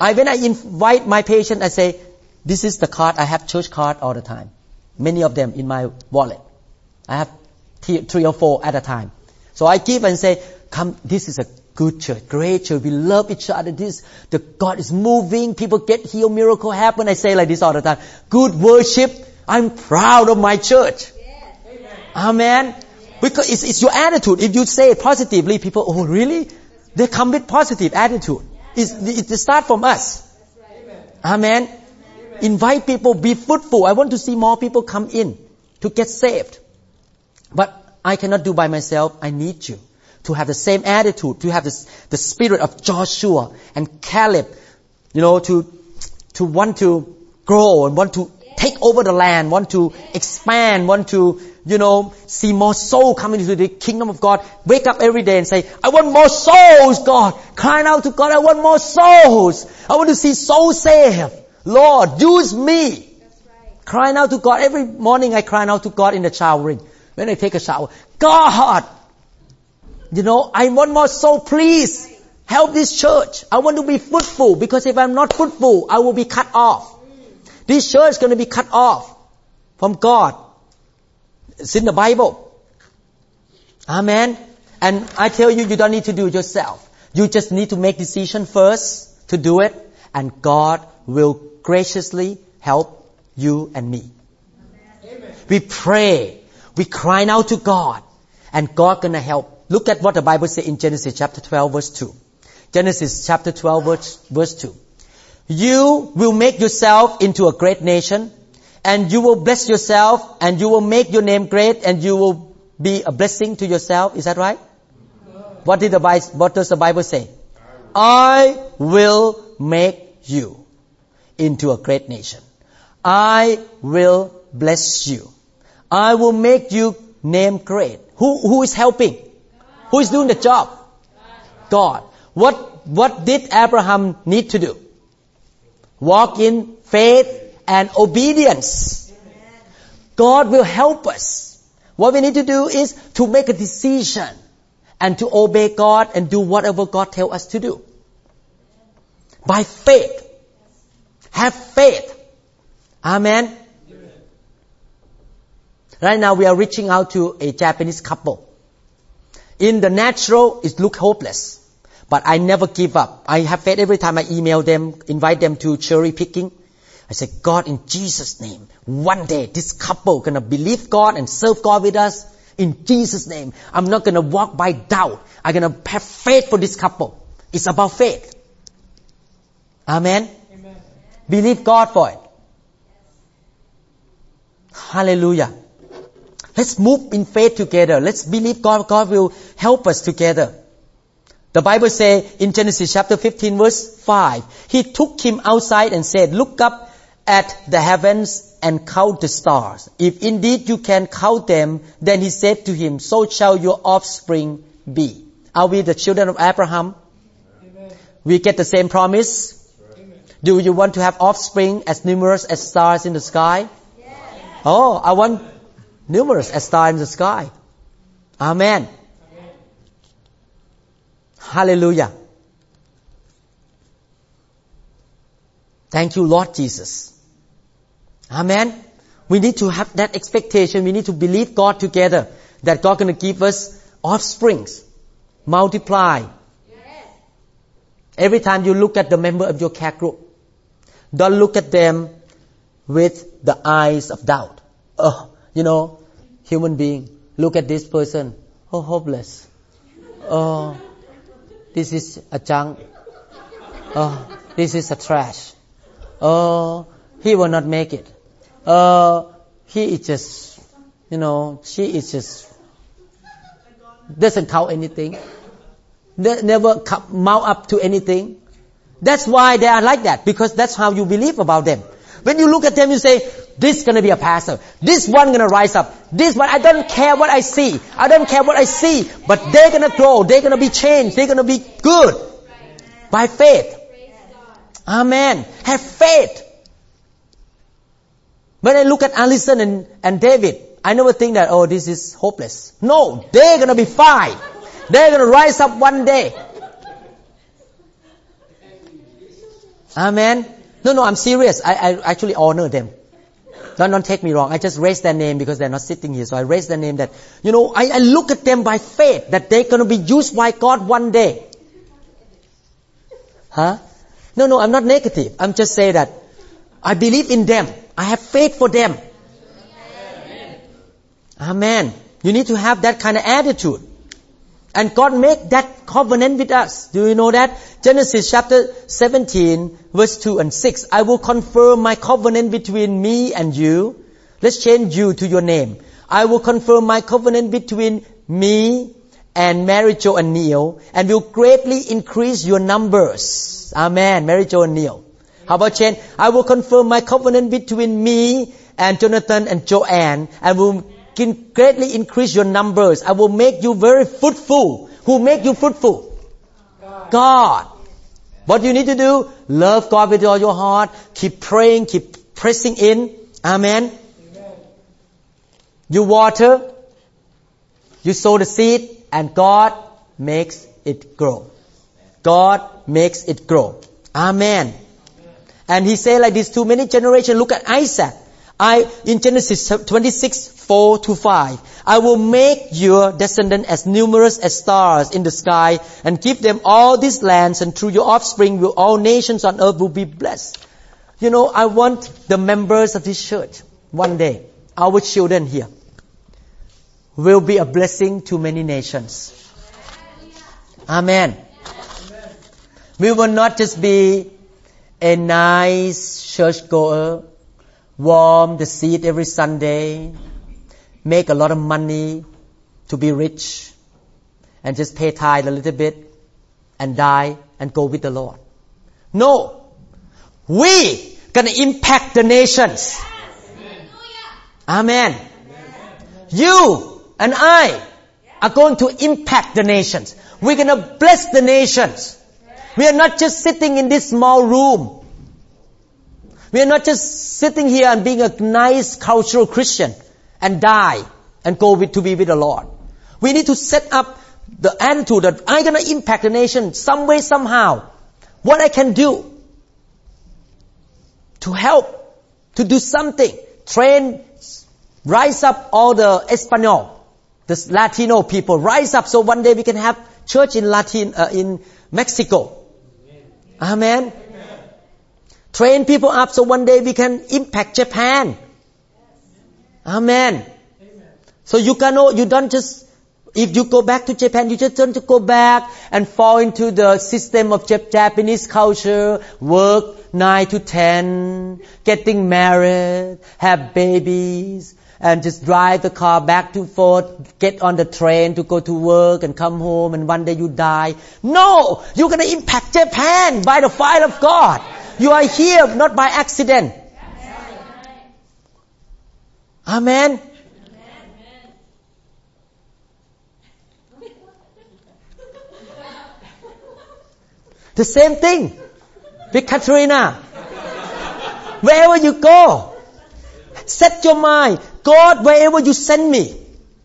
I, when I invite my patient, I say, this is the card. I have church card all the time. Many of them in my wallet. I have th- three or four at a time. So I give and say, come, this is a good church, great church. We love each other. This, the God is moving. People get healed, miracle happen. I say like this all the time. Good worship. I'm proud of my church. Yes. Amen. Yes. Because it's, it's your attitude. If you say it positively, people, oh really? They come with positive attitude. It's, it starts from us. Amen. Invite people, be fruitful. I want to see more people come in to get saved. But I cannot do by myself. I need you to have the same attitude, to have this, the spirit of Joshua and Caleb, you know, to, to want to grow and want to take over the land, want to expand, want to, you know, see more souls coming into the kingdom of God. Wake up every day and say, I want more souls, God. Crying out to God, I want more souls. I want to see souls saved. Lord, use me. That's right. Crying out to God. Every morning I cry out to God in the showering. When I take a shower, God, you know, I want more soul. Please help this church. I want to be fruitful, because if I'm not fruitful, I will be cut off. This church is going to be cut off from God. It's in the Bible. Amen. And I tell you, you don't need to do it yourself. You just need to make decision first to do it, and God will graciously help you and me. Amen. We pray. We cry out to God, and God gonna help. Look at what the Bible says in Genesis chapter twelve verse two. Genesis chapter twelve verse, verse two. You will make yourself into a great nation, and you will bless yourself, and you will make your name great, and you will be a blessing to yourself. Is that right? What did the Bible, what does the Bible say? I will make you into a great nation. I will bless you. I will make you name great. Who, who is helping? Who is doing the job? God. What, what did Abraham need to do? Walk in faith and obedience. God will help us. What we need to do is to make a decision and to obey God and do whatever God tells us to do. By faith. Have faith. Amen. Right now we are reaching out to a Japanese couple. In the natural, it looks hopeless. But I never give up. I have faith every time I email them, invite them to cherry picking. I say, God, in Jesus' name, one day this couple gonna believe God and serve God with us. In Jesus' name, I'm not gonna walk by doubt. I'm gonna have faith for this couple. It's about faith. Amen. Amen. Believe God for it. Hallelujah. Let's move in faith together. Let's believe God. God will help us together. The Bible says in Genesis chapter fifteen verse five, He took him outside and said, look up at the heavens and count the stars. If indeed you can count them, then He said to him, so shall your offspring be. Are we the children of Abraham? Amen. We get the same promise. Amen. Do you want to have offspring as numerous as stars in the sky? Yes. Oh, I want numerous as stars in the sky. Amen. Amen. Hallelujah. Thank you, Lord Jesus. Amen. We need to have that expectation. We need to believe God together that God going to give us offsprings, multiply. Yes. Every time you look at the member of your care group, don't look at them with the eyes of doubt. Oh, you know, human being, look at this person. Oh, hopeless. Oh, this is a junk. Oh, this is a trash. Oh, he will not make it. Oh, he is just, you know, she is just, doesn't count anything. They never mount up to anything. That's why they are like that, because that's how you believe about them. When you look at them, you say, this is going to be a pastor. This one going to rise up. This one, I don't care what I see. I don't care what I see. But they're going to grow. They're going to be changed. They're going to be good. By faith. Amen. Have faith. When I look at Alison and, and David, I never think that, oh, this is hopeless. No, they're going to be fine. They're going to rise up one day. Amen. No, no, I'm serious. I, I actually honor them. Don't, don't take me wrong. I just raise their name because they're not sitting here. So I raise their name that, you know, I, I look at them by faith that they're going to be used by God one day. Huh? No, no, I'm not negative. I'm just saying that I believe in them. I have faith for them. Amen. Amen. You need to have that kind of attitude. And God made that covenant with us. Do you know that? Genesis chapter seventeen, verse two and six. I will confirm my covenant between me and you. Let's change you to your name. I will confirm my covenant between me and Mary Jo and Neil, and will greatly increase your numbers. Amen. Mary Jo and Neil. How about change? I will confirm my covenant between me and Jonathan and Joanne, and will can greatly increase your numbers. I will make you very fruitful. Who make you fruitful? God. God. What you need to do? Love God with all your heart. Keep praying. Keep pressing in. Amen. Amen. You water. You sow the seed. And God makes it grow. God makes it grow. Amen. Amen. And He said like this, too many generations. Look at Isaac. I, in Genesis twenty-six, four to five, I will make your descendants as numerous as stars in the sky and give them all these lands, and through your offspring will all nations on earth will be blessed. You know, I want the members of this church, one day, our children here, will be a blessing to many nations. Amen. We will not just be a nice churchgoer, warm the seat every Sunday, make a lot of money to be rich, and just pay tithe a little bit, and die and go with the Lord. No. We gonna impact the nations. Amen. Amen. You and I are going to impact the nations. We're gonna bless the nations. We are not just sitting in this small room. We are not just sitting here and being a nice cultural Christian and die and go with, to be with the Lord. We need to set up the attitude that I'm going to impact the nation some way, somehow. What I can do to help, to do something. Train, rise up all the Espanol, the Latino people. Rise up so one day we can have church in Latin, uh, in Mexico. Amen. Amen. Train people up so one day we can impact Japan. Amen. Amen. So you cannot, you don't just, if you go back to Japan, you just don't go back and fall into the system of Japanese culture, work nine to ten, getting married, have babies, and just drive the car back to forth, get on the train to go to work and come home, and one day you die. No! You're going to impact Japan by the fire of God. You are here not by accident. Amen. The same thing with Katrina. Wherever you go, set your mind, God, wherever you send me.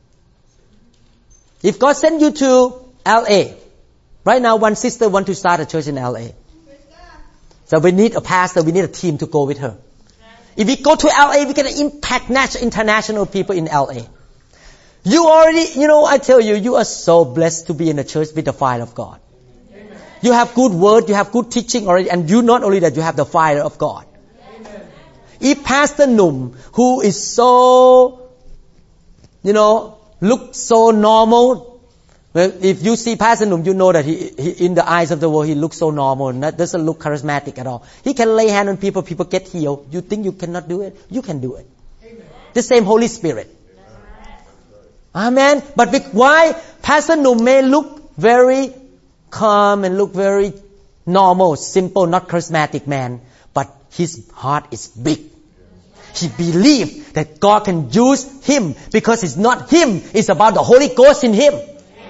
If God send you to L A, right now one sister wants to start a church in L A. So we need a pastor, we need a team to go with her. If we go to L A, we can impact national, international people in L A. You already, you know, I tell you, you are so blessed to be in a church with the fire of God. Amen. You have good word, you have good teaching already, and you not only that, you have the fire of God. Amen. If Pastor Num, who is so, you know, look so normal, well, if you see Pastor Num, you know that he, he, in the eyes of the world, he looks so normal and that doesn't look charismatic at all. He can lay hand on people, people get healed. You think you cannot do it? You can do it. Amen. The same Holy Spirit. Amen. But why Pastor Num may look very calm and look very normal, simple, not charismatic man, but his heart is big. He believes that God can use him because it's not him, it's about the Holy Ghost in him.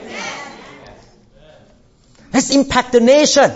Let's impact the nation.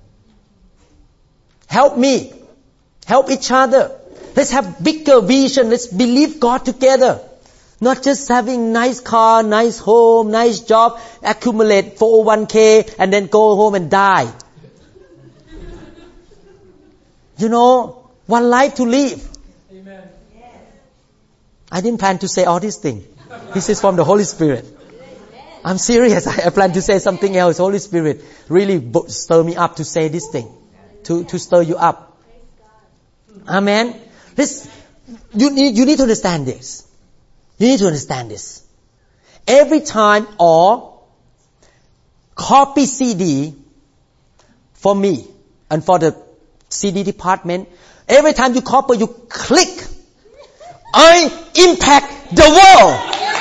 Help me. Help each other. Let's have bigger vision. Let's believe God together. Not just having nice car, nice home, nice job, accumulate four oh one k and then go home and die. You know, one life to live. Amen. I didn't plan to say all these things. This is from the Holy Spirit. I'm serious. I plan to say something else. Holy Spirit really stir me up to say this thing. To, to stir you up. Amen. This, you need, you need to understand this. You need to understand this. Every time or copy C D for me and for the C D department, every time you copy, you click, I impact the world.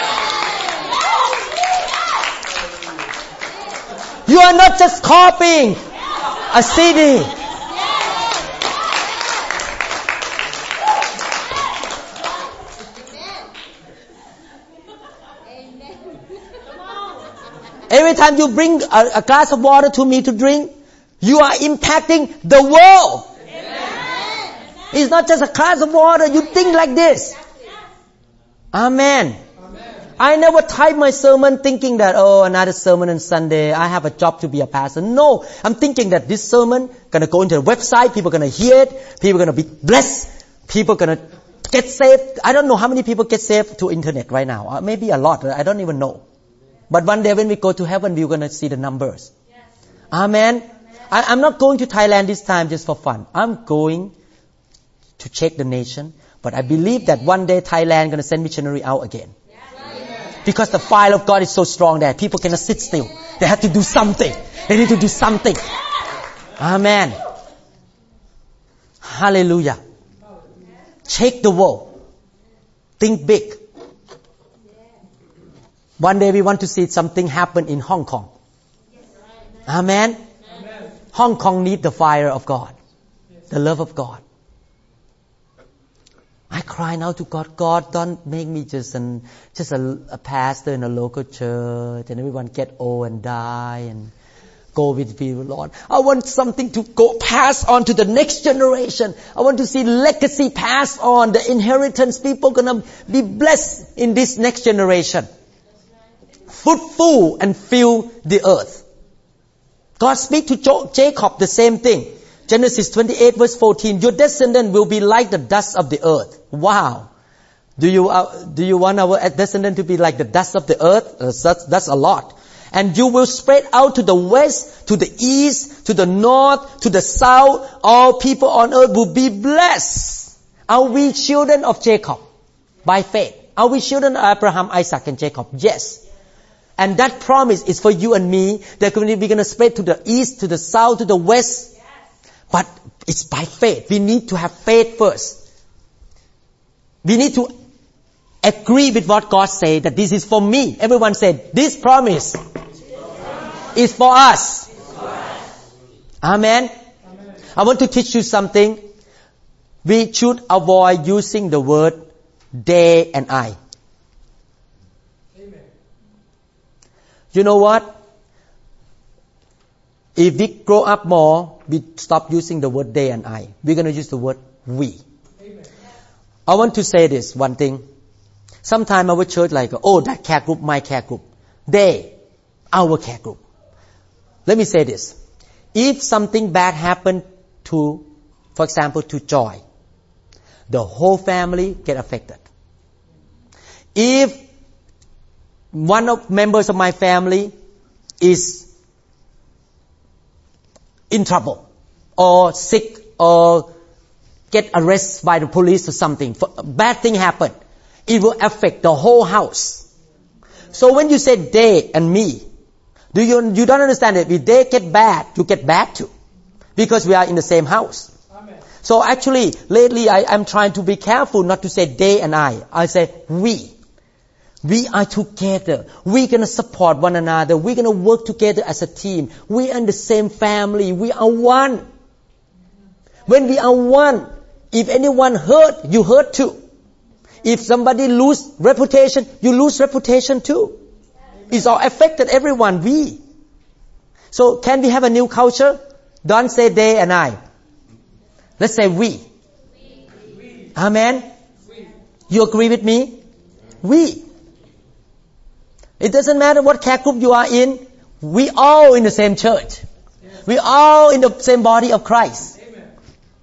You are not just copying a C D. Every time you bring a, a glass of water to me to drink, you are impacting the world. Amen. It's not just a glass of water. You think like this. Amen. Amen. I never type my sermon thinking that, oh, another sermon on Sunday. I have a job to be a pastor. No, I'm thinking that this sermon gonna go into the website. People gonna hear it. People gonna be blessed. People gonna get saved. I don't know how many people get saved to internet right now. Uh, maybe a lot. I don't even know. But one day when we go to heaven, we're going to see the numbers. Yes. Amen. Amen. I, I'm not going to Thailand this time just for fun. I'm going to check the nation. But I believe that one day Thailand is going to send missionary out again. Yes. Because the fire of God is so strong there. People cannot sit still. They have to do something. They need to do something. Amen. Hallelujah. Shake the world. Think big. One day we want to see something happen in Hong Kong. Amen. Amen. Hong Kong needs the fire of God. The love of God. I cry now to God, God, don't make me just an, just a, a pastor in a local church and everyone get old and die and go with you, Lord. I want something to go pass on to the next generation. I want to see legacy pass on, the inheritance. People gonna be blessed in this next generation. Fruitful and fill the earth. God speak to jo- Jacob the same thing. Genesis twenty-eight verse fourteen. Your descendant will be like the dust of the earth. Wow. Do you uh, do you want our descendant to be like the dust of the earth? Uh, that's, that's a lot. And you will spread out to the west, to the east, to the north, to the south. All people on earth will be blessed. Are we children of Jacob? By faith. Are we children of Abraham, Isaac, and Jacob? Yes. And that promise is for you and me. That we're going to spread to the east, to the south, to the west. Yes. But it's by faith. We need to have faith first. We need to agree with what God said, that this is for me. Everyone said, this promise is for us. Amen. Amen. I want to teach you something. We should avoid using the word they and I. You know what? If we grow up more, we stop using the word they and I. We're going to use the word we. Amen. I want to say this one thing. Sometimes our church like, oh, that care group, my care group. They, our care group. Let me say this. If something bad happened to, for example, to Joy, the whole family get affected. If one of members of my family is in trouble or sick or get arrested by the police or something, bad thing happen, it will affect the whole house. So when you say they and me, do you you don't understand it? If they get bad, you get bad too, because we are in the same house. Amen. So actually, lately I am trying to be careful not to say they and I. I say we. We are together. We're going to support one another. We're going to work together as a team. We are in the same family. We are one. When we are one, if anyone hurt, you hurt too. If somebody lose reputation, you lose reputation too. It's all affected everyone. We. So can we have a new culture? Don't say they and I. Let's say we. we. Amen. We. You agree with me? We. It doesn't matter what care group you are in. We all in the same church. We all in the same body of Christ.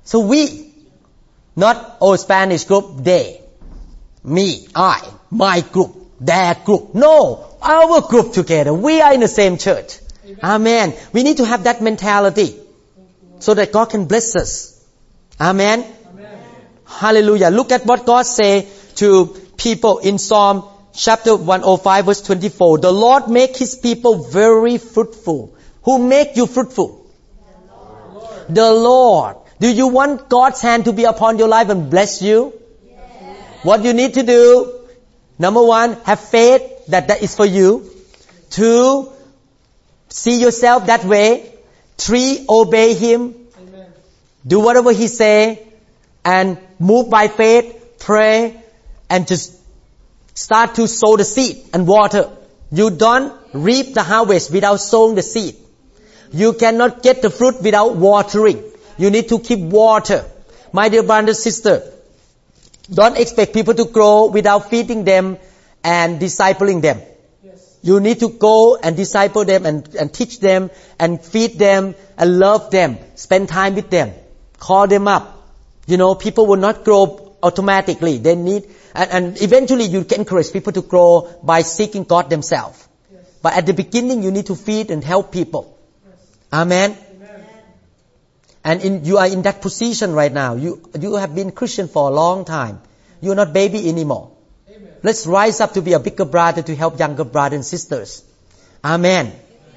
So we, not oh Spanish group, they, me, I, my group, their group. No, our group together. We are in the same church. Amen. Amen. We need to have that mentality so that God can bless us. Amen. Amen. Hallelujah. Look at what God say to people in Psalm chapter one oh five verse twenty-four. The Lord make His people very fruitful. Who make you fruitful? The Lord. The Lord. Do you want God's hand to be upon your life and bless you? Yes. What you need to do, number one, have faith that that is for you. Two, see yourself that way. Three, obey Him. Amen. Do whatever He say and move by faith, pray, and just start to sow the seed and water. You don't reap the harvest without sowing the seed. You cannot get the fruit without watering. You need to keep water. My dear brother and sister, don't expect people to grow without feeding them and discipling them. Yes. You need to go and disciple them and, and teach them and feed them and love them. Spend time with them. Call them up. You know, people will not grow automatically. They need, and, and eventually you can encourage people to grow by seeking God themselves. Yes. But at the beginning you need to feed and help people. Yes. Amen. Amen. And in, you are in that position right now. You, you have been Christian for a long time. You are not baby anymore. Amen. Let's rise up to be a bigger brother to help younger brothers and sisters. Amen.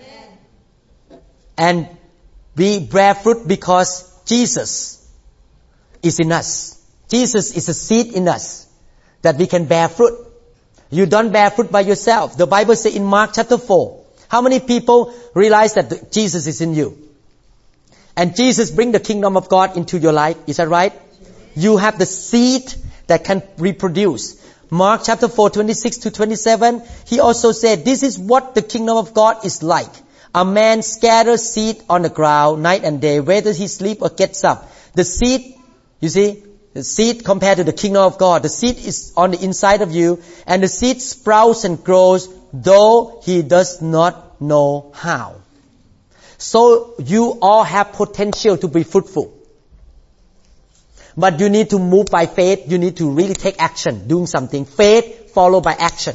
Amen. And we bear fruit because Jesus is in us. Jesus is a seed in us that we can bear fruit. You don't bear fruit by yourself. The Bible says in Mark chapter four, how many people realize that the, Jesus is in you? And Jesus bring the kingdom of God into your life. Is that right? You have the seed that can reproduce. Mark chapter four, twenty-six to twenty-seven, He also said, this is what the kingdom of God is like. A man scatters seed on the ground night and day, whether he sleep or gets up. The seed, you see, the seed compared to the kingdom of God, the seed is on the inside of you, and the seed sprouts and grows, though he does not know how. So you all have potential to be fruitful. But you need to move by faith. You need to really take action, doing something. Faith followed by action.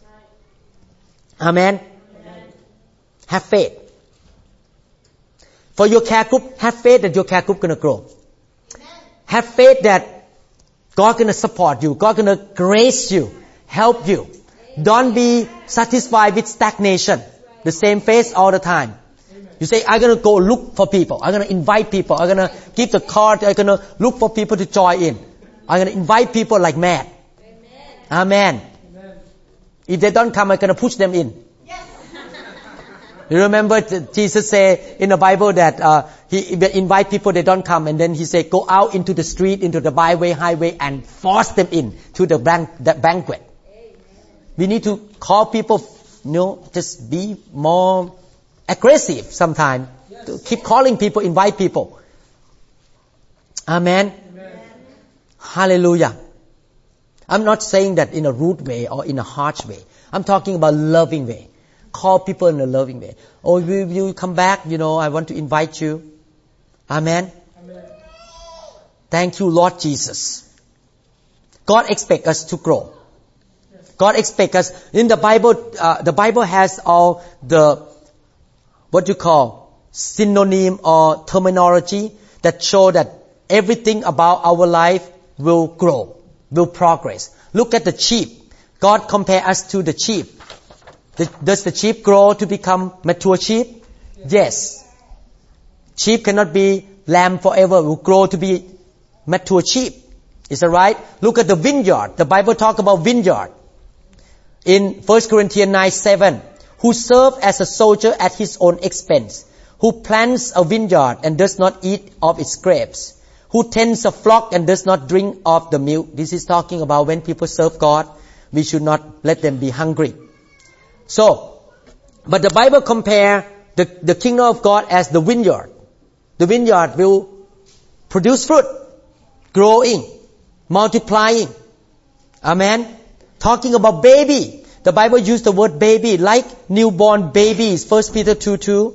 Amen. Amen. Have faith. For your care group, have faith that your care group gonna grow. Amen. Have faith that God gonna support you. God gonna grace you, help you. Amen. Don't be satisfied with stagnation. The same face all the time. You say, I'm going to go look for people. I'm going to invite people. I'm going to give the card. I'm going to look for people to join in. I'm going to invite people like mad. Amen. Amen. If they don't come, I'm going to push them in. Yes. You remember Jesus said in the Bible that uh, He invite people, they don't come. And then He said, go out into the street, into the byway, highway, and force them in to the, ban- the banquet. Amen. We need to call people, you know, just be more aggressive sometimes. Yes. To keep calling people, invite people. Amen. Amen. Hallelujah. I'm not saying that in a rude way or in a harsh way. I'm talking about loving way. Call people in a loving way. Oh, will you come back? You know, I want to invite you. Amen. Amen. Thank you, Lord Jesus. God expects us to grow. God expects us. In the Bible, uh, the Bible has all the what you call synonym or terminology that show that everything about our life will grow, will progress. Look at the sheep. God compared us to the sheep. The, does the sheep grow to become mature sheep? Yes. Sheep cannot be lamb forever. Will grow to be mature sheep. Is that right? Look at the vineyard. The Bible talk about vineyard. In First Corinthians nine seven. Who serve as a soldier at his own expense, who plants a vineyard and does not eat of its grapes, who tends a flock and does not drink of the milk. This is talking about when people serve God, we should not let them be hungry. So, but the Bible compare the, the kingdom of God as the vineyard. The vineyard will produce fruit, growing, multiplying. Amen. Talking about baby. The Bible used the word baby, like newborn babies. First Peter two two.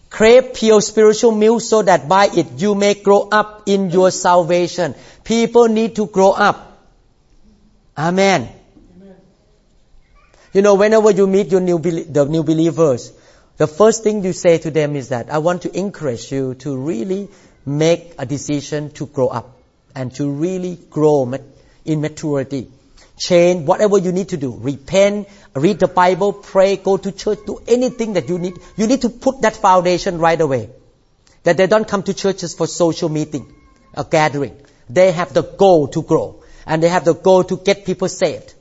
Crave pure spiritual milk so that by it you may grow up in your salvation. People need to grow up. Amen. Amen. You know, whenever you meet your new the new believers, the first thing you say to them is that I want to encourage you to really make a decision to grow up and to really grow in maturity. Change whatever you need to do. Repent, read the Bible, pray, go to church, do anything that you need. You need to put that foundation right away. That they don't come to churches for social meeting, a gathering. They have the goal to grow. And they have the goal to get people saved.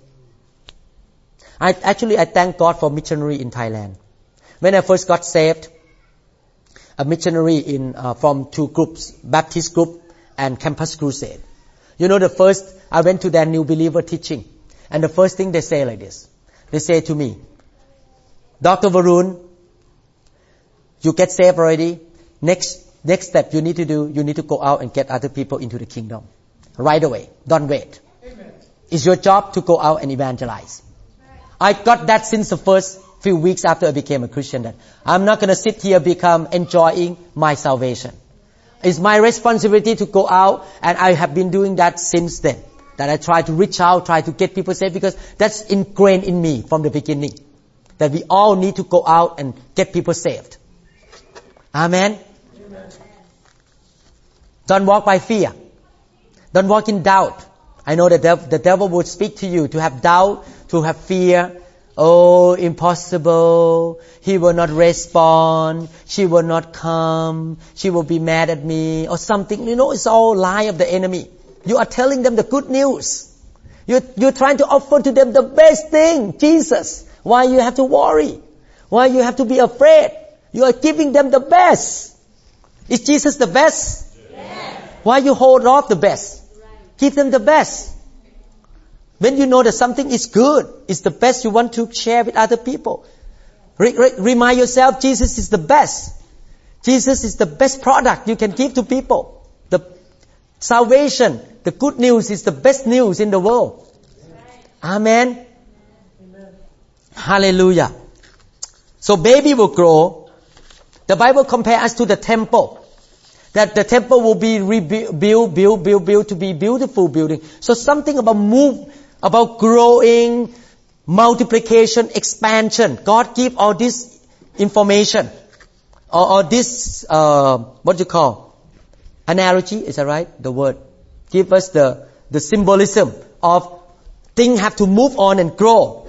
I, actually, I thank God for missionary in Thailand. When I first got saved, a missionary in uh, from two groups, Baptist group and Campus Crusade. You know, the first, I went to their new believer teaching. And the first thing they say like this. They say to me, Doctor Varun, you get saved already. Next, next step you need to do, you need to go out and get other people into the kingdom. Right away. Don't wait. Amen. It's your job to go out and evangelize. I got that since the first few weeks after I became a Christian, that I'm not going to sit here become enjoying my salvation. It's my responsibility to go out, and I have been doing that since then. That I try to reach out, try to get people saved, because that's ingrained in me from the beginning. That we all need to go out and get people saved. Amen? Amen. Don't walk by fear. Don't walk in doubt. I know that dev- the devil would speak to you to have doubt, to have fear. Oh, impossible. He will not respond. She will not come. She will be mad at me or something. You know, it's all lie of the enemy. You are telling them the good news. You're, you're trying to offer to them the best thing, Jesus. Why you have to worry? Why you have to be afraid? You are giving them the best. Is Jesus the best? Yes. Why you hold off the best? Right. Give them the best. When you know that something is good, it's the best, you want to share with other people. Re- re- remind yourself, Jesus is the best. Jesus is the best product you can give to people. The salvation, the good news is the best news in the world. Amen. Amen. Hallelujah. So baby will grow. The Bible compares us to the temple. That the temple will be rebuilt, built, built, built, built to be beautiful building. So something about move, about growing, multiplication, expansion. God give all this information. Or, or this, uh, what do you call? Analogy, is that right? The word. Give us the, the symbolism of things have to move on and grow.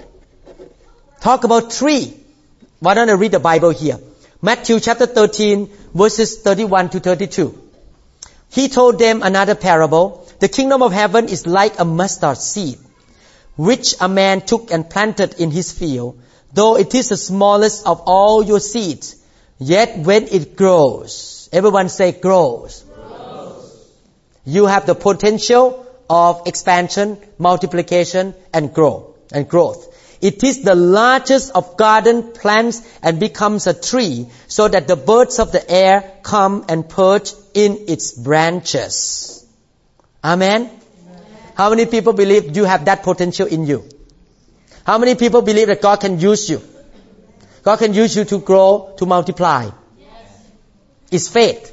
Talk about tree. Why don't I read the Bible here? Matthew chapter thirteen, verses thirty-one to thirty-two. He told them another parable. The kingdom of heaven is like a mustard seed, which a man took and planted in his field. Though it is the smallest of all your seeds, yet when it grows, everyone say grows. Grows. You have the potential of expansion, multiplication, and grow and growth. It is the largest of garden plants and becomes a tree, so that the birds of the air come and perch in its branches. Amen? Amen. How many people believe you have that potential in you? How many people believe that God can use you? God can use you to grow, to multiply. Yes. It's faith.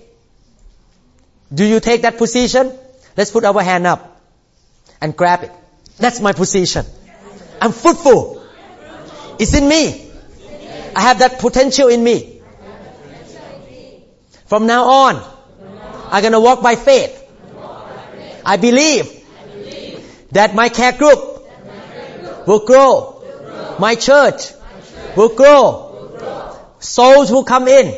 Do you take that position? Let's put our hand up and grab it. That's my position. I'm fruitful. It's in me. I have that potential in me. From now on, I'm going to walk by faith. I believe that my care group will grow. My church will grow. Souls will come in.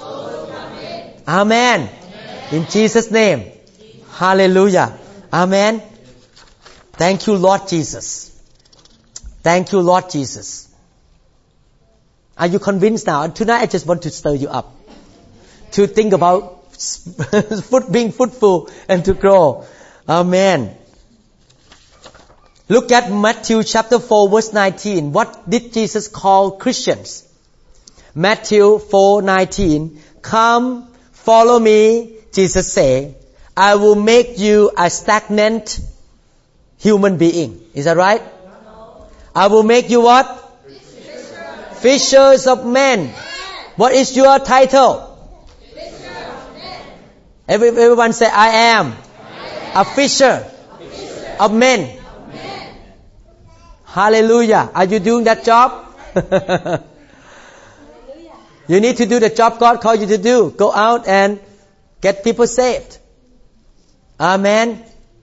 Amen. In Jesus' name. Hallelujah. Amen. Thank you, Lord Jesus. Thank you, Lord Jesus. Are you convinced now? Tonight I just want to stir you up. To think about food, being fruitful and to grow. Amen. Look at Matthew chapter four verse nineteen. What did Jesus call Christians? Matthew four nineteen. Come, follow me, Jesus said. I will make you a stagnant human being. Is that right? I will make you what? Fishers, Fishers of men. What is your title? Every, everyone say, I am, I am. A, fisher a fisher of men. Of men. Hallelujah. Are you doing that job? You need to do the job God called you to do. Go out and get people saved. Amen.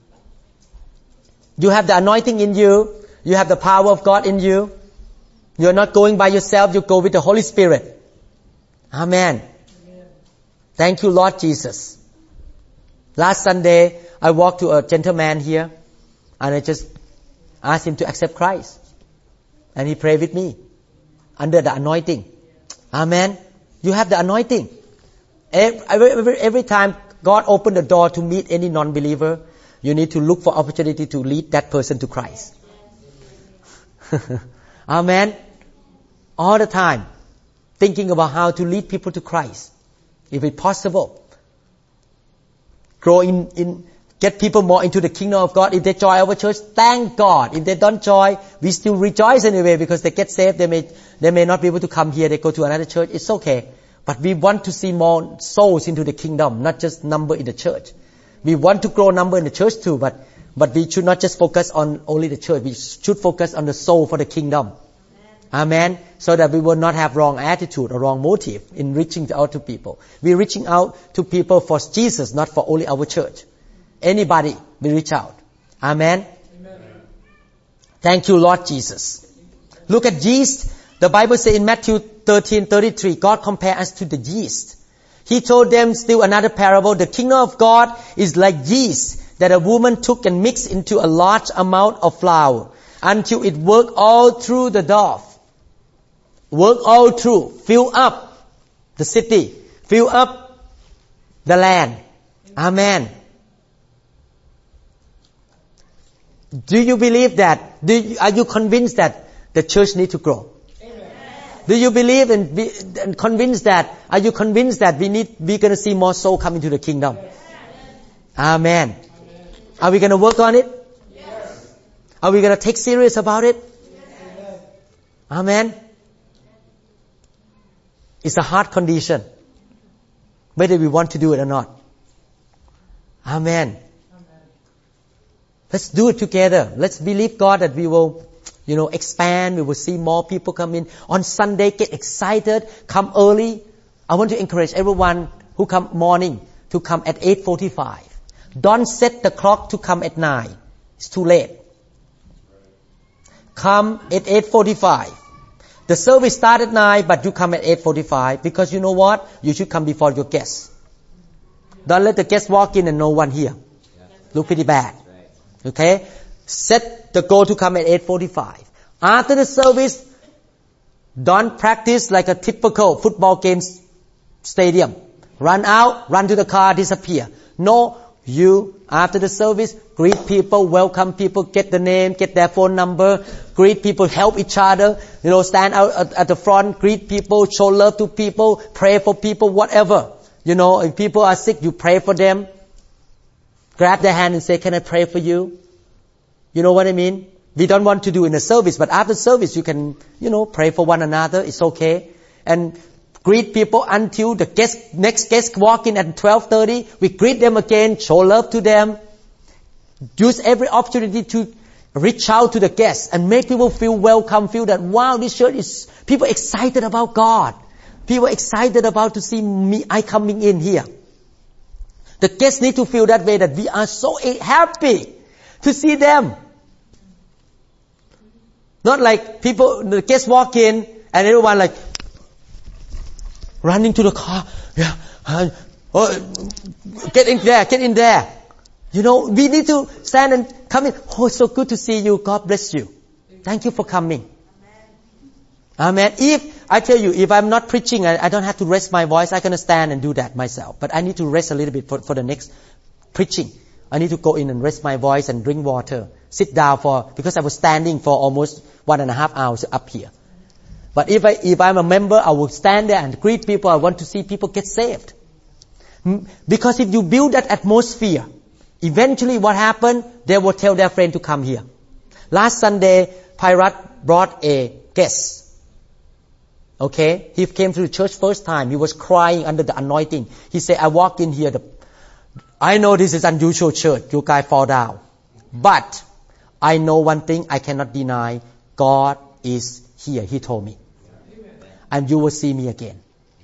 You have the anointing in you. You have the power of God in you. You're not going by yourself. You go with the Holy Spirit. Amen. Amen. Thank you, Lord Jesus. Last Sunday, I walked to a gentleman here and I just asked him to accept Christ. And he prayed with me under the anointing. Amen. You have the anointing. Every, every, every time God opened the door to meet any non-believer, you need to look for opportunity to lead that person to Christ. Amen. All the time, thinking about how to lead people to Christ, if it's possible. Grow in, in, get people more into the kingdom of God. If they join our church, thank God. If they don't join, we still rejoice anyway because they get saved. They may, they may not be able to come here. They go to another church. It's okay. But we want to see more souls into the kingdom, not just number in the church. We want to grow number in the church too, but, but we should not just focus on only the church. We should focus on the soul for the kingdom. Amen. Amen. So that we will not have wrong attitude or wrong motive in reaching out to people. We're reaching out to people for Jesus, not for only our church. Anybody, we reach out. Amen. Amen. Thank you, Lord Jesus. Look at yeast. The Bible says in Matthew thirteen thirty-three, God compared us to the yeast. He told them still another parable. The kingdom of God is like yeast that a woman took and mixed into a large amount of flour until it worked all through the dough. Work all through. Fill up the city. Fill up the land. Amen. Do you believe that? Do you, are you convinced that the church needs to grow? Amen. Do you believe and, be, and convinced that? Are you convinced that we need? We're going to see more souls come into the kingdom? Yes. Amen. Amen. Are we going to work on it? Yes. Are we going to take serious about it? Yes. Amen. It's a hard condition, whether we want to do it or not. Amen. Let's do it together. Let's believe God that we will, you know, expand. We will see more people come in. On Sunday, get excited. Come early. I want to encourage everyone who come morning to come at eight forty-five. Don't set the clock to come at nine. It's too late. Come at eight forty-five. The service starts at nine, but you come at eight forty-five because you know what? You should come before your guests. Don't let the guests walk in and no one here. Look pretty bad. Okay? Set the goal to come at eight forty-five. After the service, don't practice like a typical football game stadium. Run out, run to the car, disappear. No, you, after the service, greet people, welcome people, get the name, get their phone number, greet people, help each other, you know, stand out at, at the front, greet people, show love to people, pray for people, whatever. You know, if people are sick, you pray for them. Grab their hand and say, can I pray for you? You know what I mean? We don't want to do in the service, but after service you can, you know, pray for one another. It's okay. And greet people until the guest, next guest walk in at twelve thirty. We greet them again, show love to them. Use every opportunity to reach out to the guests and make people feel welcome, feel that, wow, this church is, people excited about God. People excited about to see me, I coming in here. The guests need to feel that way, that we are so happy to see them. Not like people, the guests walk in and everyone like running to the car. Yeah, uh, oh, get in there, get in there. You know, we need to stand and come in. Oh, it's so good to see you. God bless you. Thank you for coming. Amen. Amen. If, I tell you, if I'm not preaching, I, I don't have to rest my voice. I'm going to stand and do that myself. But I need to rest a little bit for, for the next preaching. I need to go in and rest my voice and drink water. Sit down for, because I was standing for almost one and a half hours up here. But if I, if I'm a member, I will stand there and greet people. I want to see people get saved. Because if you build that atmosphere, eventually what happened, they will tell their friend to come here. Last Sunday, Pirat brought a guest. Okay? He came to the church first time. He was crying under the anointing. He said, I walked in here, the I know this is unusual church. You guys fall down. But I know one thing I cannot deny. God is here. He told me. And you will see me again.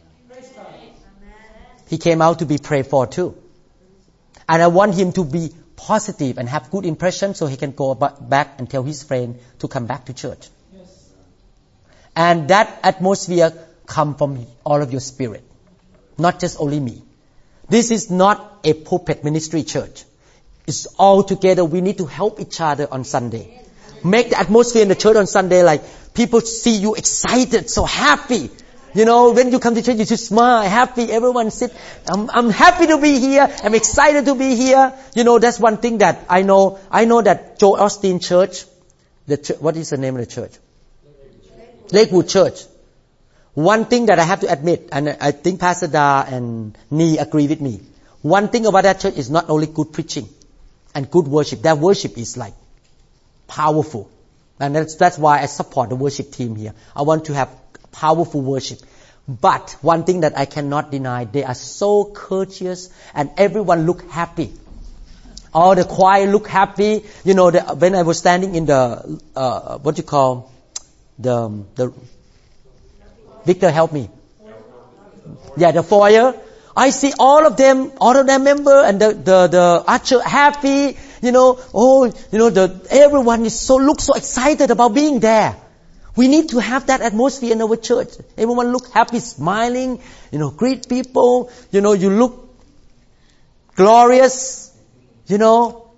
He came out to be prayed for too. And I want him to be positive and have good impression so he can go back and tell his friend to come back to church. And that atmosphere come from all of your spirit. Not just only me. This is not a pulpit ministry church. It's all together. We need to help each other on Sunday. Make the atmosphere in the church on Sunday like people see you excited, so happy. You know, when you come to church, you should smile, happy. Everyone sit. I'm, I'm happy to be here. I'm excited to be here. You know, that's one thing that I know. I know that Joel Osteen Church, the ch- what is the name of the church? Lakewood Church. One thing that I have to admit, and I think Pastor Da and Nee agree with me. One thing about that church is not only good preaching and good worship. That worship is like powerful. And that's, that's why I support the worship team here. I want to have powerful worship. But one thing that I cannot deny, they are so courteous and everyone look happy. All the choir look happy. You know, the, when I was standing in the, uh, what you call, the, the, Victor, help me. Yeah, the foyer. I see all of them, all of them member and the, the, the usher happy. You know, oh, you know, the, everyone is so, look so excited about being there. We need to have that atmosphere in our church. Everyone look happy, smiling, you know, greet people. You know, you look glorious, you know.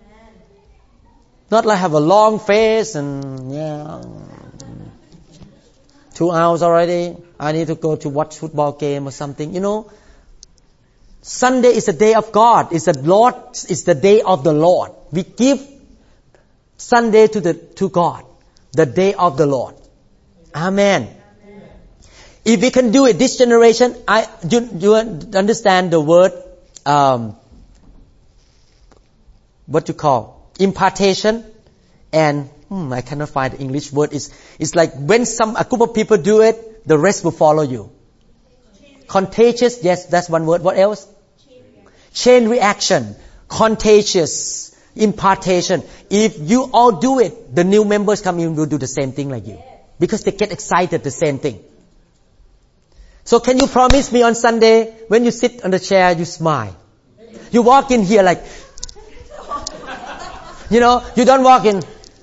Not like have a long face and, yeah, two hours already. I need to go to watch football game or something, you know. Sunday is the day of God. It's the Lord. It's the day of the Lord. We give Sunday to the to God, the day of the Lord. Amen. Amen. If we can do it this generation, I you, you understand the word um, what you call impartation and hmm, I cannot find the English word. It's it's like when some a group of people do it, the rest will follow you. Contagious, yes, that's one word. What else? Chain reaction. Contagious. Impartation. If you all do it, the new members come in will do the same thing like you. Because they get excited the same thing. So can you promise me on Sunday, when you sit on the chair, you smile? You walk in here like, you know, you don't walk in.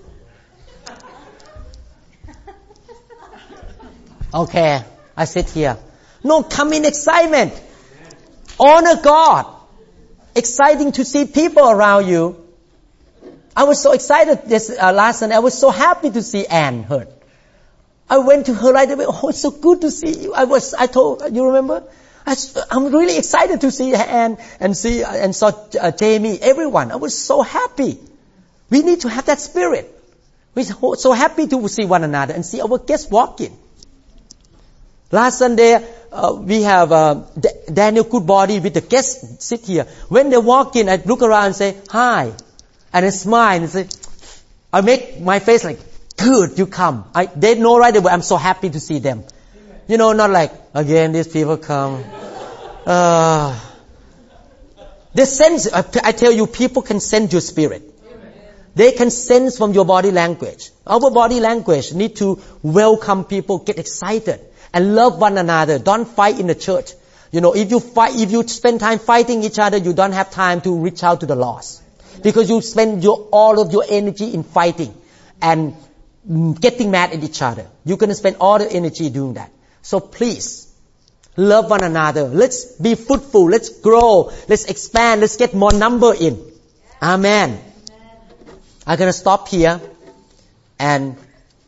Okay, I sit here. No, come in excitement. Honor God. Exciting to see people around you. I was so excited this uh, last Sunday. I was so happy to see Anne Hurt. I went to her right away. Oh, it's so good to see you. I was, I told, you remember? I, I'm really excited to see Anne and see, and saw uh, Jamie, everyone. I was so happy. We need to have that spirit. We're so happy to see one another and see our guests walk in. Last Sunday, uh, we have uh, D- Daniel Goodbody with the guests sit here. When they walk in, I look around and say, hi. And I smile and say, I make my face like, good, you come. I, they know right away, I'm so happy to see them. Amen. You know, not like, again, these people come. Uh, they sense, I, I tell you, people can sense your spirit. Amen. They can sense from your body language. Our body language need to welcome people, get excited. And love one another. Don't fight in the church. You know, if you fight, if you spend time fighting each other, you don't have time to reach out to the lost. Because you spend your, all of your energy in fighting and getting mad at each other. You're going to spend all the energy doing that. So please, love one another. Let's be fruitful. Let's grow. Let's expand. Let's get more number in. Amen. I'm going to stop here and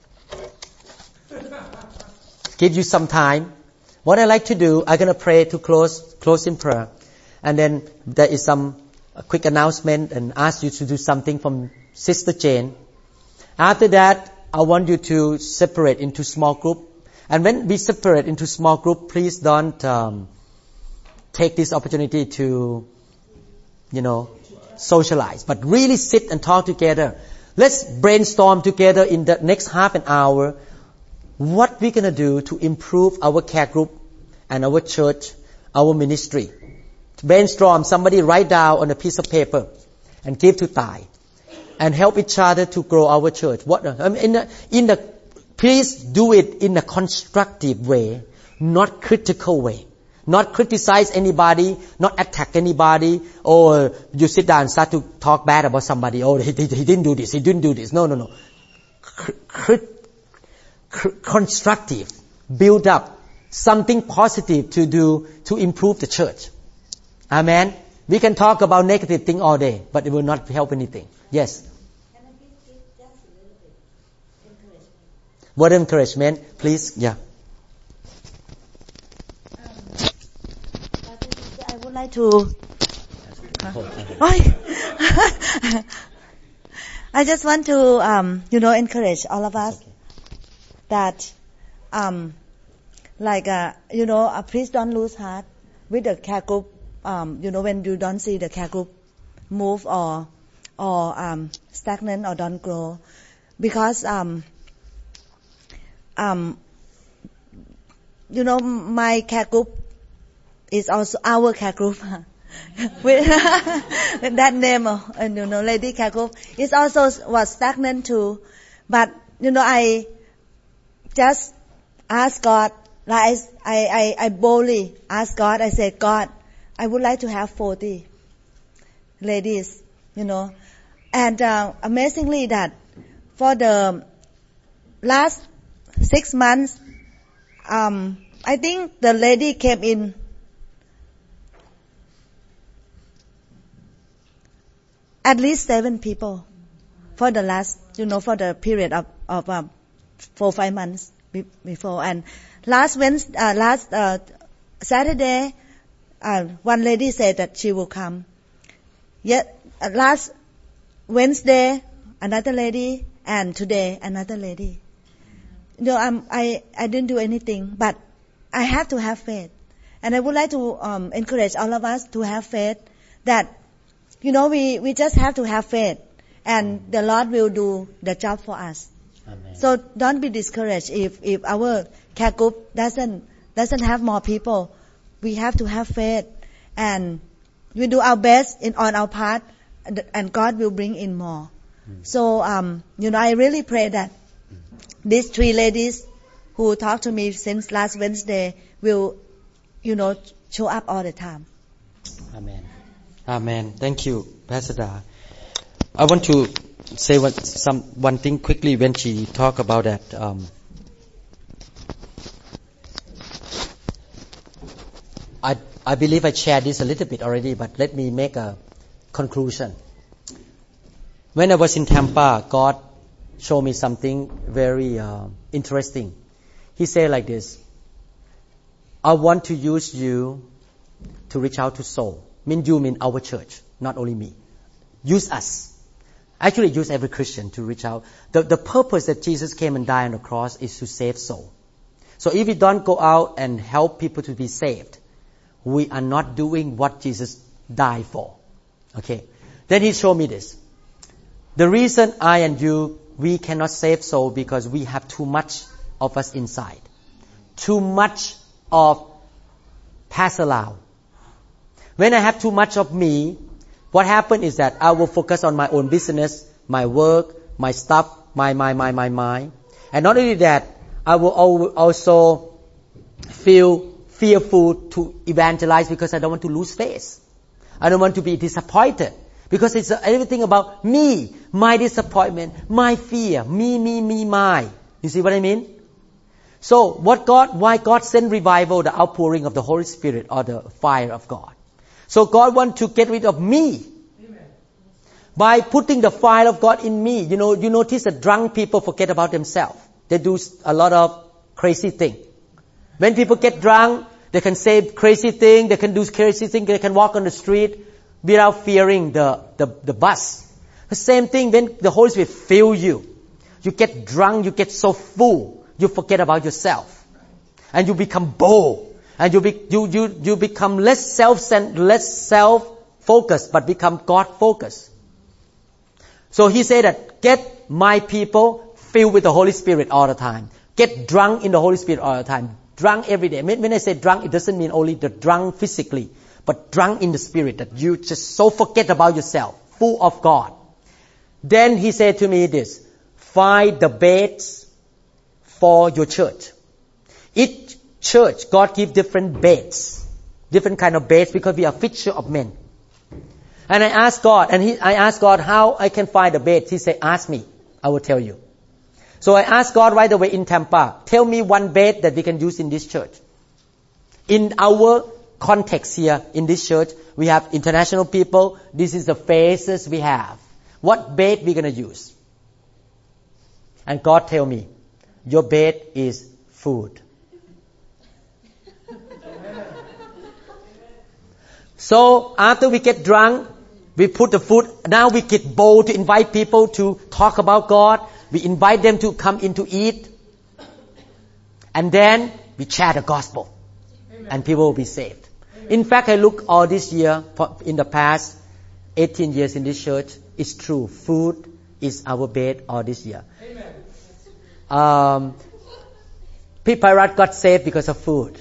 give you some time. What I like to do, I'm going to pray to close, close in prayer. And then there is some quick announcement and ask you to do something from Sister Jane. After that, I want you to separate into small group. And when we separate into small group, please don't um, take this opportunity to, you know, socialize. But really sit and talk together. Let's brainstorm together in the next half an hour what we're going to do to improve our care group and our church, our ministry. brainstorm, somebody write down on a piece of paper and give to Thai and help each other to grow our church. What I mean, in the, in the please do it in a constructive way, not critical way. Not criticize anybody, not attack anybody, or you sit down and start to talk bad about somebody. Oh, he, he, he didn't do this, he didn't do this. No, no, no. Crit, crit, constructive. Build up something positive to do to improve the church. Amen. We can talk about negative thing all day, but it will not help anything. Yes. Can I give, give just a little bit encouragement? Word of encouragement, please. Yeah. I would like to. I just want to, um, you know, encourage all of us okay. that, um, like, uh, you know, uh, please don't lose heart with the care group. Um, you know, when you don't see the care group move or or um, stagnant or don't grow, because um, um, you know, my care group is also our care group. With that name, and you know, lady care group is also was stagnant too. But you know, I just ask God, like I I I boldly ask God. I said, God, I would like to have forty ladies, you know, and uh, amazingly that for the last six months, um, I think the lady came in. At least seven people for the last, you know, for the period of, of um, four, five months be, before. And last Wednesday, uh, last uh, Saturday, uh, one lady said that she will come. Yet uh, last Wednesday, another lady, and today another lady. You know, I'm, I I didn't do anything, but I have to have faith, and I would like to um, encourage all of us to have faith that. You know, we, we just have to have faith, and the Lord will do the job for us. Amen. So don't be discouraged if, if our care group doesn't, doesn't have more people. We have to have faith, and we do our best in, on our part, and, and God will bring in more. Mm. So, um, you know, I really pray that these three ladies who talked to me since last Wednesday will, you know, show up all the time. Amen. Amen. Thank you, Pastor Da. I want to say one, some, one thing quickly when she talked about that. Um, I, I believe I shared this a little bit already, but let me make a conclusion. When I was in Tampa, God showed me something very uh, interesting. He said like this, I want to use you to reach out to souls. Mean you mean our church, not only me. Use us. Actually, use every Christian to reach out. The, the purpose that Jesus came and died on the cross is to save soul. So if we don't go out and help people to be saved, we are not doing what Jesus died for. Okay. Then he showed me this. The reason I and you, we cannot save soul because we have too much of us inside. Too much of Pastor Lau. When I have too much of me, what happens is that I will focus on my own business, my work, my stuff, my, my, my, my, my. And not only that, I will also feel fearful to evangelize because I don't want to lose face. I don't want to be disappointed because it's everything about me, my disappointment, my fear, me, me, me, my. You see what I mean? So what God, why God sent revival, the outpouring of the Holy Spirit or the fire of God. So God wants to get rid of me. Amen. By putting the fire of God in me. You know, you notice that drunk people forget about themselves. They do a lot of crazy things. When people get drunk, they can say crazy things, they can do crazy things, they can walk on the street without fearing the, the, the bus. The same thing when the Holy Spirit fills you. You get drunk, you get so full, you forget about yourself. And you become bold. And you, be, you, you, you become less self less self-focused, but become God-focused. So he said that, get my people filled with the Holy Spirit all the time. Get drunk in the Holy Spirit all the time. Drunk every day. When I say drunk, it doesn't mean only the drunk physically, but drunk in the Spirit, that you just so forget about yourself, full of God. Then he said to me this, find the beds for your church. Each church, God give different beds, different kind of beds, because we are fisher of men. And I asked God, and he, I asked God how I can find the beds. He said, ask me, I will tell you. So I asked God right away in Tampa, tell me one bed that we can use in this church. In our context here, in this church, we have international people. This is the faces we have. What bed we going to use? And God tell me, your bed is food. So after we get drunk, we put the food. Now we get bold to invite people to talk about God. We invite them to come in to eat. And then we share the gospel. Amen. And people will be saved. Amen. In fact, I look all this year, in the past eighteen years in this church, it's true. Food is our bed all this year. Amen. Um, Pete Pyrat got saved because of food.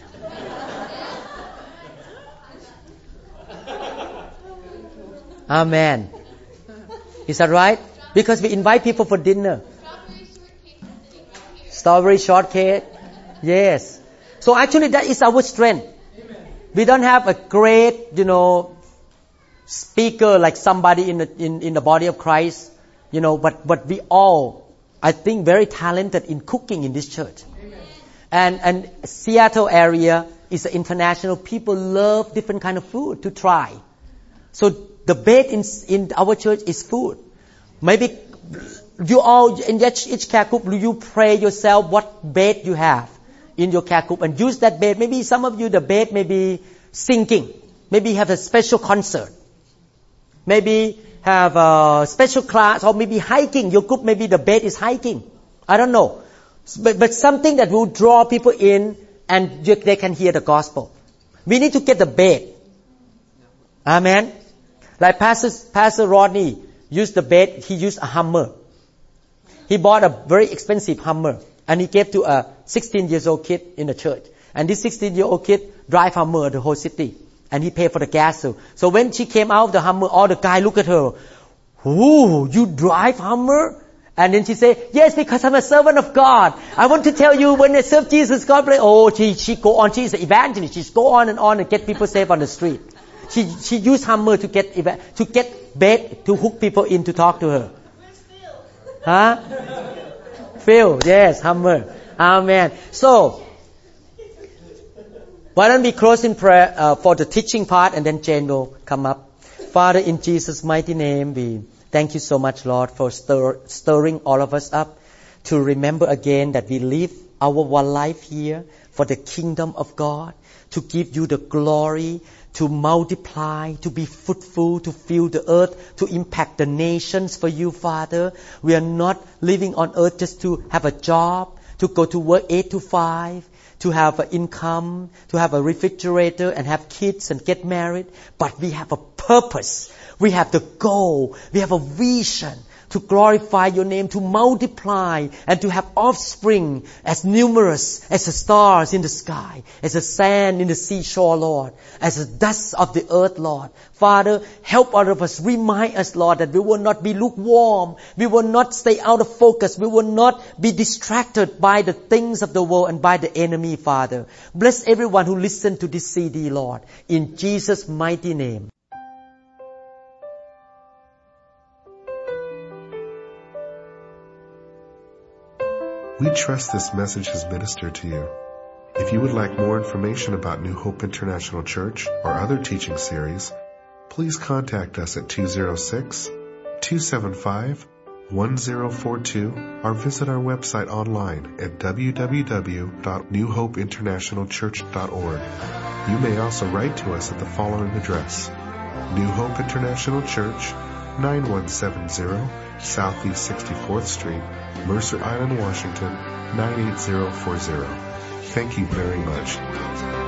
Amen. Is that right? Because we invite people for dinner. Strawberry shortcake. Yes. So actually that is our strength. We don't have a great, you know, speaker like somebody in the, in, in the body of Christ, you know, but, but we all, I think, very talented in cooking in this church. And, and Seattle area is an international. People love different kind of food to try. So the bed in, in our church is food. Maybe you all, in each, each care group, you pray yourself what bed you have in your care group and use that bed. Maybe some of you, the bed may be singing. Maybe have a special concert. Maybe have a special class, or maybe hiking. Your group, maybe the bed is hiking. I don't know. But, but something that will draw people in and you, they can hear the gospel. We need to get the bed. Amen. Like Pastor, Pastor Rodney used the bed, he used a Hummer. He bought a very expensive Hummer and he gave to a sixteen years old kid in the church. And this sixteen year old kid drive Hummer the whole city. And he paid for the gas too. So when she came out of the Hummer, all the guys look at her. Ooh, you drive Hummer? And then she said, yes, because I'm a servant of God. I want to tell you, when I serve Jesus, God bless. Oh, she, she go on. She is an evangelist. She go on and on and get people saved on the street. She, she used Hummer to get, to get bed, to hook people in to talk to her. Huh? Phil, yes, Hummer. Amen. So, why don't we close in prayer uh, for the teaching part, and then Jane will come up. Father, in Jesus' mighty name, we thank you so much, Lord, for stir, stirring all of us up to remember again that we live our one life here for the kingdom of God, to give you the glory, to multiply, to be fruitful, to fill the earth, to impact the nations for you, Father. We are not living on earth just to have a job, to go to work eight to five, to have an income, to have a refrigerator and have kids and get married. But we have a purpose. We have the goal. We have a vision to glorify your name, to multiply and to have offspring as numerous as the stars in the sky, as the sand in the seashore, Lord, as the dust of the earth, Lord. Father, help all of us. Remind us, Lord, that we will not be lukewarm. We will not stay out of focus. We will not be distracted by the things of the world and by the enemy, Father. Bless everyone who listened to this C D, Lord, in Jesus' mighty name. We trust this message has ministered to you. If you would like more information about New Hope International Church or other teaching series, please contact us at two oh six, two seven five, one oh four two or visit our website online at w w w dot new hope international church dot org. You may also write to us at the following address: New Hope International Church, nine one seven zero Southeast sixty-fourth Street, Mercer Island, Washington, nine eight zero four zero. Thank you very much.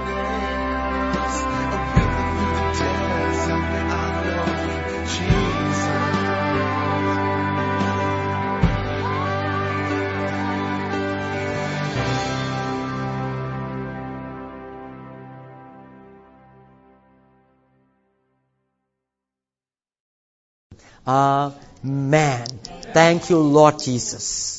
Amen. Thank you, Lord Jesus.